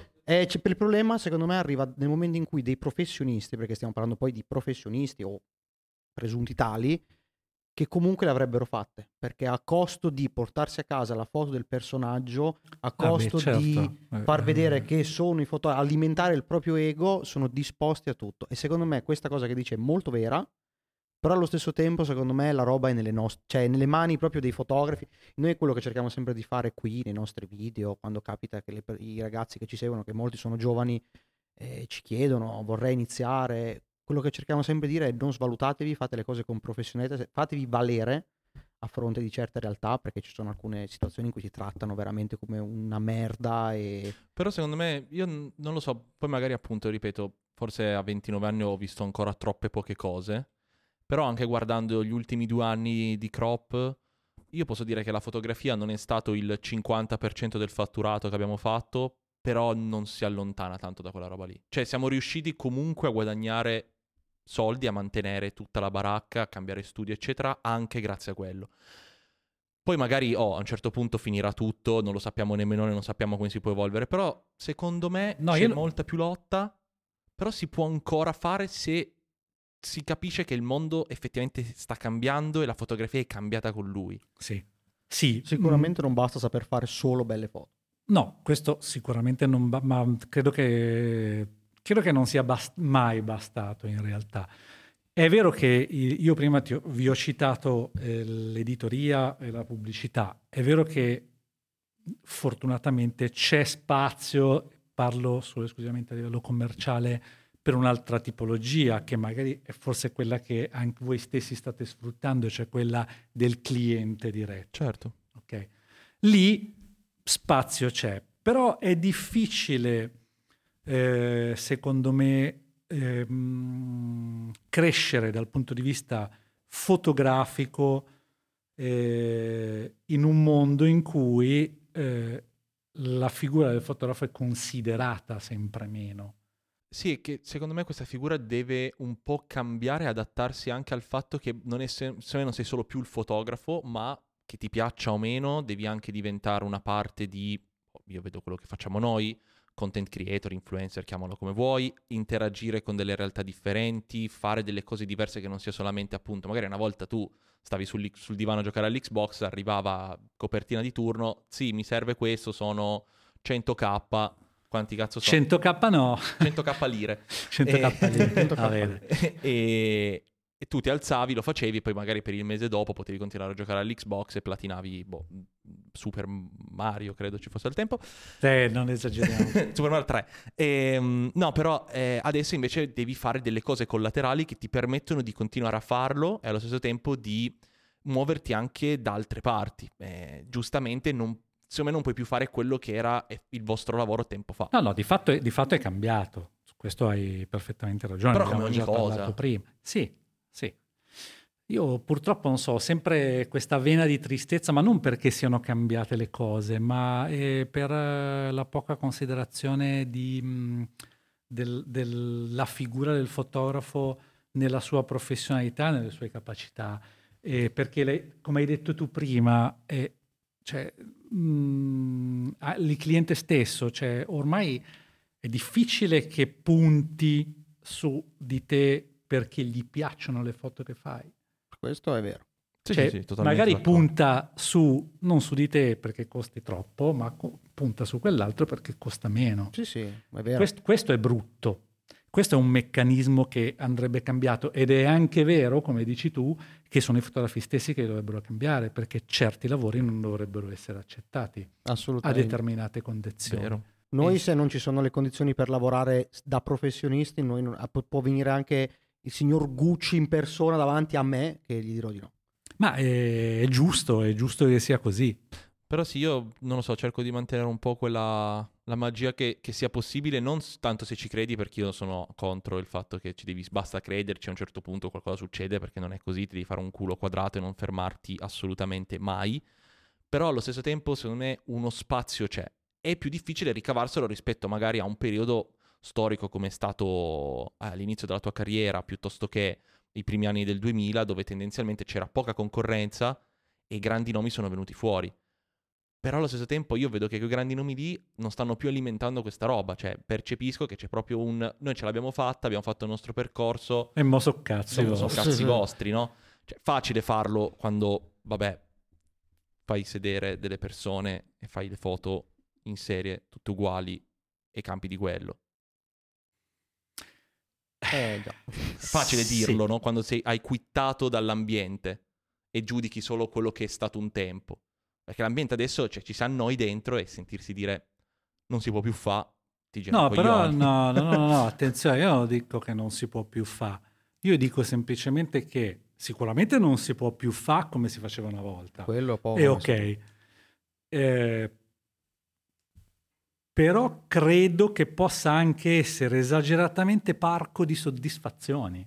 E c'è, per il problema secondo me arriva nel momento in cui dei professionisti, perché stiamo parlando poi di professionisti o presunti tali, che comunque le avrebbero fatte, perché a costo di portarsi a casa la foto del personaggio, a Ah, beh, costo certo. di Eh, far vedere eh, che sono i foto, alimentare il proprio ego, sono disposti a tutto. E secondo me questa cosa che dice è molto vera, però allo stesso tempo secondo me la roba è nelle nostre, cioè nelle mani proprio dei fotografi. Noi è quello che cerchiamo sempre di fare qui nei nostri video, quando capita che le- i ragazzi che ci seguono, che molti sono giovani, eh, ci chiedono vorrei iniziare. Quello che cerchiamo sempre di dire è non svalutatevi, fate le cose con professionalità, fatevi valere a fronte di certe realtà, perché ci sono alcune situazioni in cui ti trattano veramente come una merda e... Però secondo me, io n- non lo so, poi magari appunto, ripeto, forse a ventinove anni ho visto ancora troppe poche cose, però anche guardando gli ultimi due anni di crop, io posso dire che la fotografia non è stato il cinquanta per cento del fatturato che abbiamo fatto, però non si allontana tanto da quella roba lì. Cioè siamo riusciti comunque a guadagnare soldi, a mantenere tutta la baracca, a cambiare studio, eccetera, anche grazie a quello. Poi magari, oh, a un certo punto finirà tutto, non lo sappiamo nemmeno noi, non sappiamo come si può evolvere, però secondo me No, c'è io- molta più lotta, però si può ancora fare se si capisce che il mondo effettivamente sta cambiando e la fotografia è cambiata con lui. Sì. Sì. Sicuramente non basta saper fare solo belle foto. No, questo sicuramente non ba- ma credo che, credo che non sia bast- mai bastato in realtà. È vero che i- io prima ti ho- vi ho citato eh, l'editoria e la pubblicità, è vero che fortunatamente c'è spazio, parlo solo esclusivamente a livello commerciale, per un'altra tipologia che magari è forse quella che anche voi stessi state sfruttando, cioè quella del cliente diretto. Certo. Ok? Lì spazio c'è, però è difficile, eh, secondo me, ehm, crescere dal punto di vista fotografico eh, in un mondo in cui eh, la figura del fotografo è considerata sempre meno. Sì, è che secondo me questa figura deve un po' cambiare e adattarsi anche al fatto che non, è se- se non sei solo più il fotografo, ma che ti piaccia o meno, devi anche diventare una parte di, io vedo quello che facciamo noi, content creator, influencer, chiamalo come vuoi, interagire con delle realtà differenti, fare delle cose diverse che non sia solamente appunto, magari una volta tu stavi sul, sul divano a giocare all'Xbox, arrivava copertina di turno, sì, mi serve questo, sono cento k, quanti cazzo sono? cento k no, cento k lire. cento k E- lire. cento k Ah, vedi. e, e tu ti alzavi, lo facevi, poi magari per il mese dopo potevi continuare a giocare all'Xbox e platinavi, boh, Super Mario, credo ci fosse al tempo. Eh, non esageriamo. Super Mario tre. Ehm, no, però eh, adesso invece devi fare delle cose collaterali che ti permettono di continuare a farlo e allo stesso tempo di muoverti anche da altre parti. Eh, giustamente non, secondo me non puoi più fare quello che era il vostro lavoro tempo fa. No, no, di fatto, è, di fatto è cambiato. Su questo hai perfettamente ragione. Però Abbiamo come ogni già cosa. parlato prima. Sì, sì. Io purtroppo non so, ho sempre questa vena di tristezza, ma non perché siano cambiate le cose, ma eh, per eh, la poca considerazione di, mh, del- della figura del fotografo nella sua professionalità, nelle sue capacità. Eh, perché, le- come hai detto tu prima, eh, cioè, mh, ah, il cliente stesso, cioè, ormai è difficile che punti su di te perché gli piacciono le foto che fai. Questo è vero. Sì, Cioè, sì, sì, totalmente magari d'accordo. punta su, non su di te perché costi troppo, ma co- punta su quell'altro perché costa meno. Sì, sì, è vero. Quest- questo è brutto. Questo è un meccanismo che andrebbe cambiato ed è anche vero, come dici tu, che sono i fotografi stessi che dovrebbero cambiare perché certi lavori non dovrebbero essere accettati a Assolutamente. determinate condizioni. Vero. Noi E- se non ci sono le condizioni per lavorare s- da professionisti, noi non- pu- può venire anche il signor Gucci in persona davanti a me che gli dirò di no. Ma è, è giusto, è giusto che sia così. Però sì, io non lo so, cerco di mantenere un po' quella la magia che, che sia possibile, non s- tanto se ci credi, perché io sono contro il fatto che ci devi, basta crederci, a un certo punto qualcosa succede, perché non è così, ti devi fare un culo quadrato e non fermarti assolutamente mai. Però allo stesso tempo, secondo me, uno spazio c'è. È più difficile ricavarselo rispetto magari a un periodo storico come è stato all'inizio della tua carriera, piuttosto che i primi anni del duemila, dove tendenzialmente c'era poca concorrenza e i grandi nomi sono venuti fuori. Però allo stesso tempo io vedo che quei grandi nomi lì non stanno più alimentando questa roba, cioè percepisco che c'è proprio un... Noi ce l'abbiamo fatta, abbiamo fatto il nostro percorso, E mo so cazzi sono, sono vostri. Sì, cazzi sì. vostri, no? Cioè facile farlo quando, vabbè, fai sedere delle persone e fai le foto in serie, tutte uguali, e campi di quello. Eh già. È facile Sì. dirlo, no? Quando sei, hai quittato dall'ambiente e giudichi solo quello che è stato un tempo. Perché l'ambiente adesso, cioè, ci siamo noi dentro e sentirsi dire non si può più fa, ti gira No, i però coglioni. no, no, no, no, no, attenzione, io non dico che non si può più fare. Io dico semplicemente che sicuramente non si può più fare come si faceva una volta. Quello poco. E ma ok. sì. Eh, però credo che possa anche essere esageratamente parco di soddisfazioni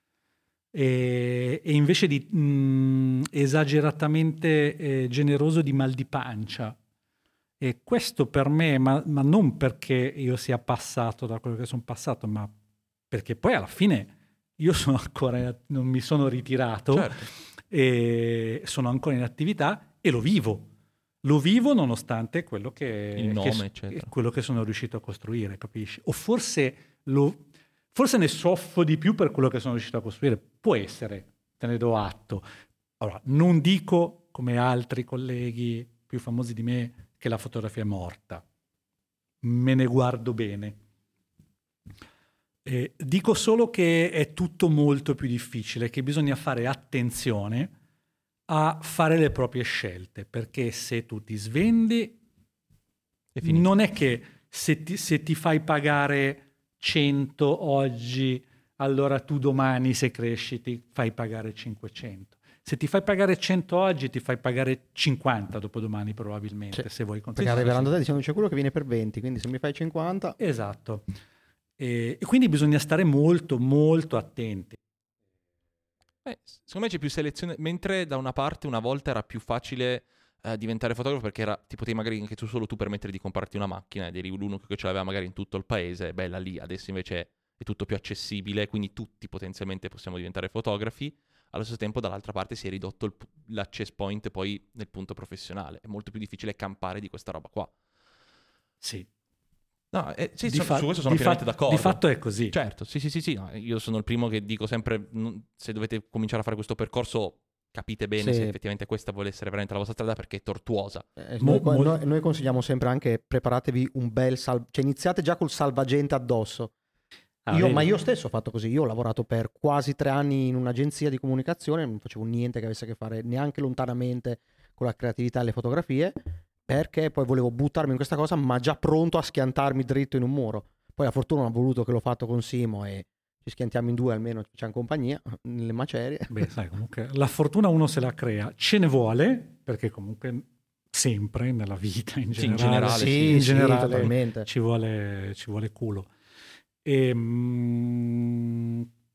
e, e invece di mh, esageratamente eh, generoso di mal di pancia. E questo per me, ma, ma non perché io sia passato da quello che sono passato, ma perché poi alla fine io sono ancora, non mi sono ritirato, Certo. e sono ancora in attività e lo vivo. Lo vivo nonostante quello che, Il nome, che, eccetera. quello che sono riuscito a costruire, capisci? O forse, lo, forse ne soffro di più per quello che sono riuscito a costruire. Può essere, te ne do atto. Allora, non dico, come altri colleghi più famosi di me, che la fotografia è morta. Me ne guardo bene. Eh, dico solo che è tutto molto più difficile, che bisogna fare attenzione a fare le proprie scelte, perché se tu ti svendi, È finito. non è che se ti, se ti fai pagare cento oggi, allora tu domani se cresci ti fai pagare cinquecento. Se ti fai pagare cento oggi, ti fai pagare cinquanta dopodomani probabilmente, Sì, se vuoi Perché continuare. arriveranno da te dicendo c'è quello che viene per venti, quindi se mi fai cinquanta... Esatto. E, e quindi bisogna stare molto, molto attenti. Eh, secondo me c'è più selezione, mentre da una parte una volta era più facile eh, diventare fotografo perché era, ti potevi magari anche tu solo tu permettere di comprarti una macchina ed eri l'unico che ce l'aveva magari in tutto il paese, bella lì, adesso invece è tutto più accessibile, quindi tutti potenzialmente possiamo diventare fotografi, allo stesso tempo dall'altra parte si è ridotto il pu- l'access point poi nel punto professionale, è molto più difficile campare di questa roba qua. Sì. No, eh, sì, Di so- fa- su questo sono di pienamente fa- d'accordo. Di fatto è così. Certo, sì, sì, sì, sì, no, io sono il primo che dico sempre, non- se dovete cominciare a fare questo percorso, capite bene Sì. se effettivamente questa vuole essere veramente la vostra strada perché è tortuosa. Eh, Mo- noi, mol- noi- noi consigliamo sempre anche preparatevi un bel salv... cioè iniziate già col salvagente addosso. Ah, Io, vedi? ma io stesso ho fatto così, io ho lavorato per quasi tre anni in un'agenzia di comunicazione, non facevo niente che avesse a che fare neanche lontanamente con la creatività e le fotografie, perché poi volevo buttarmi in questa cosa, ma già pronto a schiantarmi dritto in un muro. Poi la fortuna ha voluto che l'ho fatto con Simo e ci schiantiamo in due, almeno ci facciamo compagnia nelle macerie. Beh, sai, comunque la fortuna uno se la crea, ce ne vuole, perché comunque sempre nella vita in Sì, in generale, generale, sì, sì. in sì, generale totalmente. ci vuole, ci vuole culo. E, mm,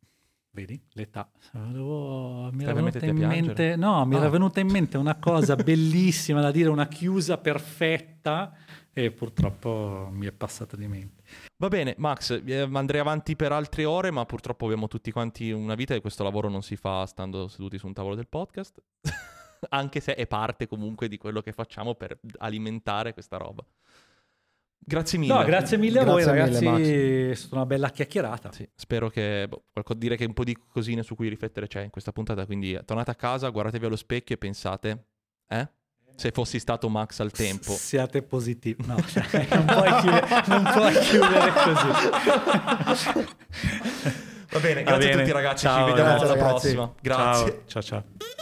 Vedi, l'età. Avevo- mi era Stai venuta mettete in a piangere? mente, no, mi Ah. era venuta in mente una cosa bellissima da dire, una chiusa perfetta, e purtroppo mi è passata di mente. Va bene, Max, eh, andrei avanti per altre ore, ma purtroppo abbiamo tutti quanti una vita e questo lavoro non si fa stando seduti su un tavolo del podcast, anche se è parte comunque di quello che facciamo per alimentare questa roba. Grazie mille. No, grazie mille a voi Grazie mille, ragazzi, Max. è stata una bella chiacchierata. Sì, spero che boh, qualco- dire che un po' di cosine su cui riflettere c'è in questa puntata, quindi tornate a casa, guardatevi allo specchio e pensate, eh? Se fossi stato Max al tempo. Siate positivi. No, cioè, non, puoi chiudere, non puoi chiudere così. Va bene, Va grazie a bene. tutti ragazzi, Ciao, ci vediamo ragazzi, alla ragazzi. prossima. Grazie. Ciao, ciao, ciao.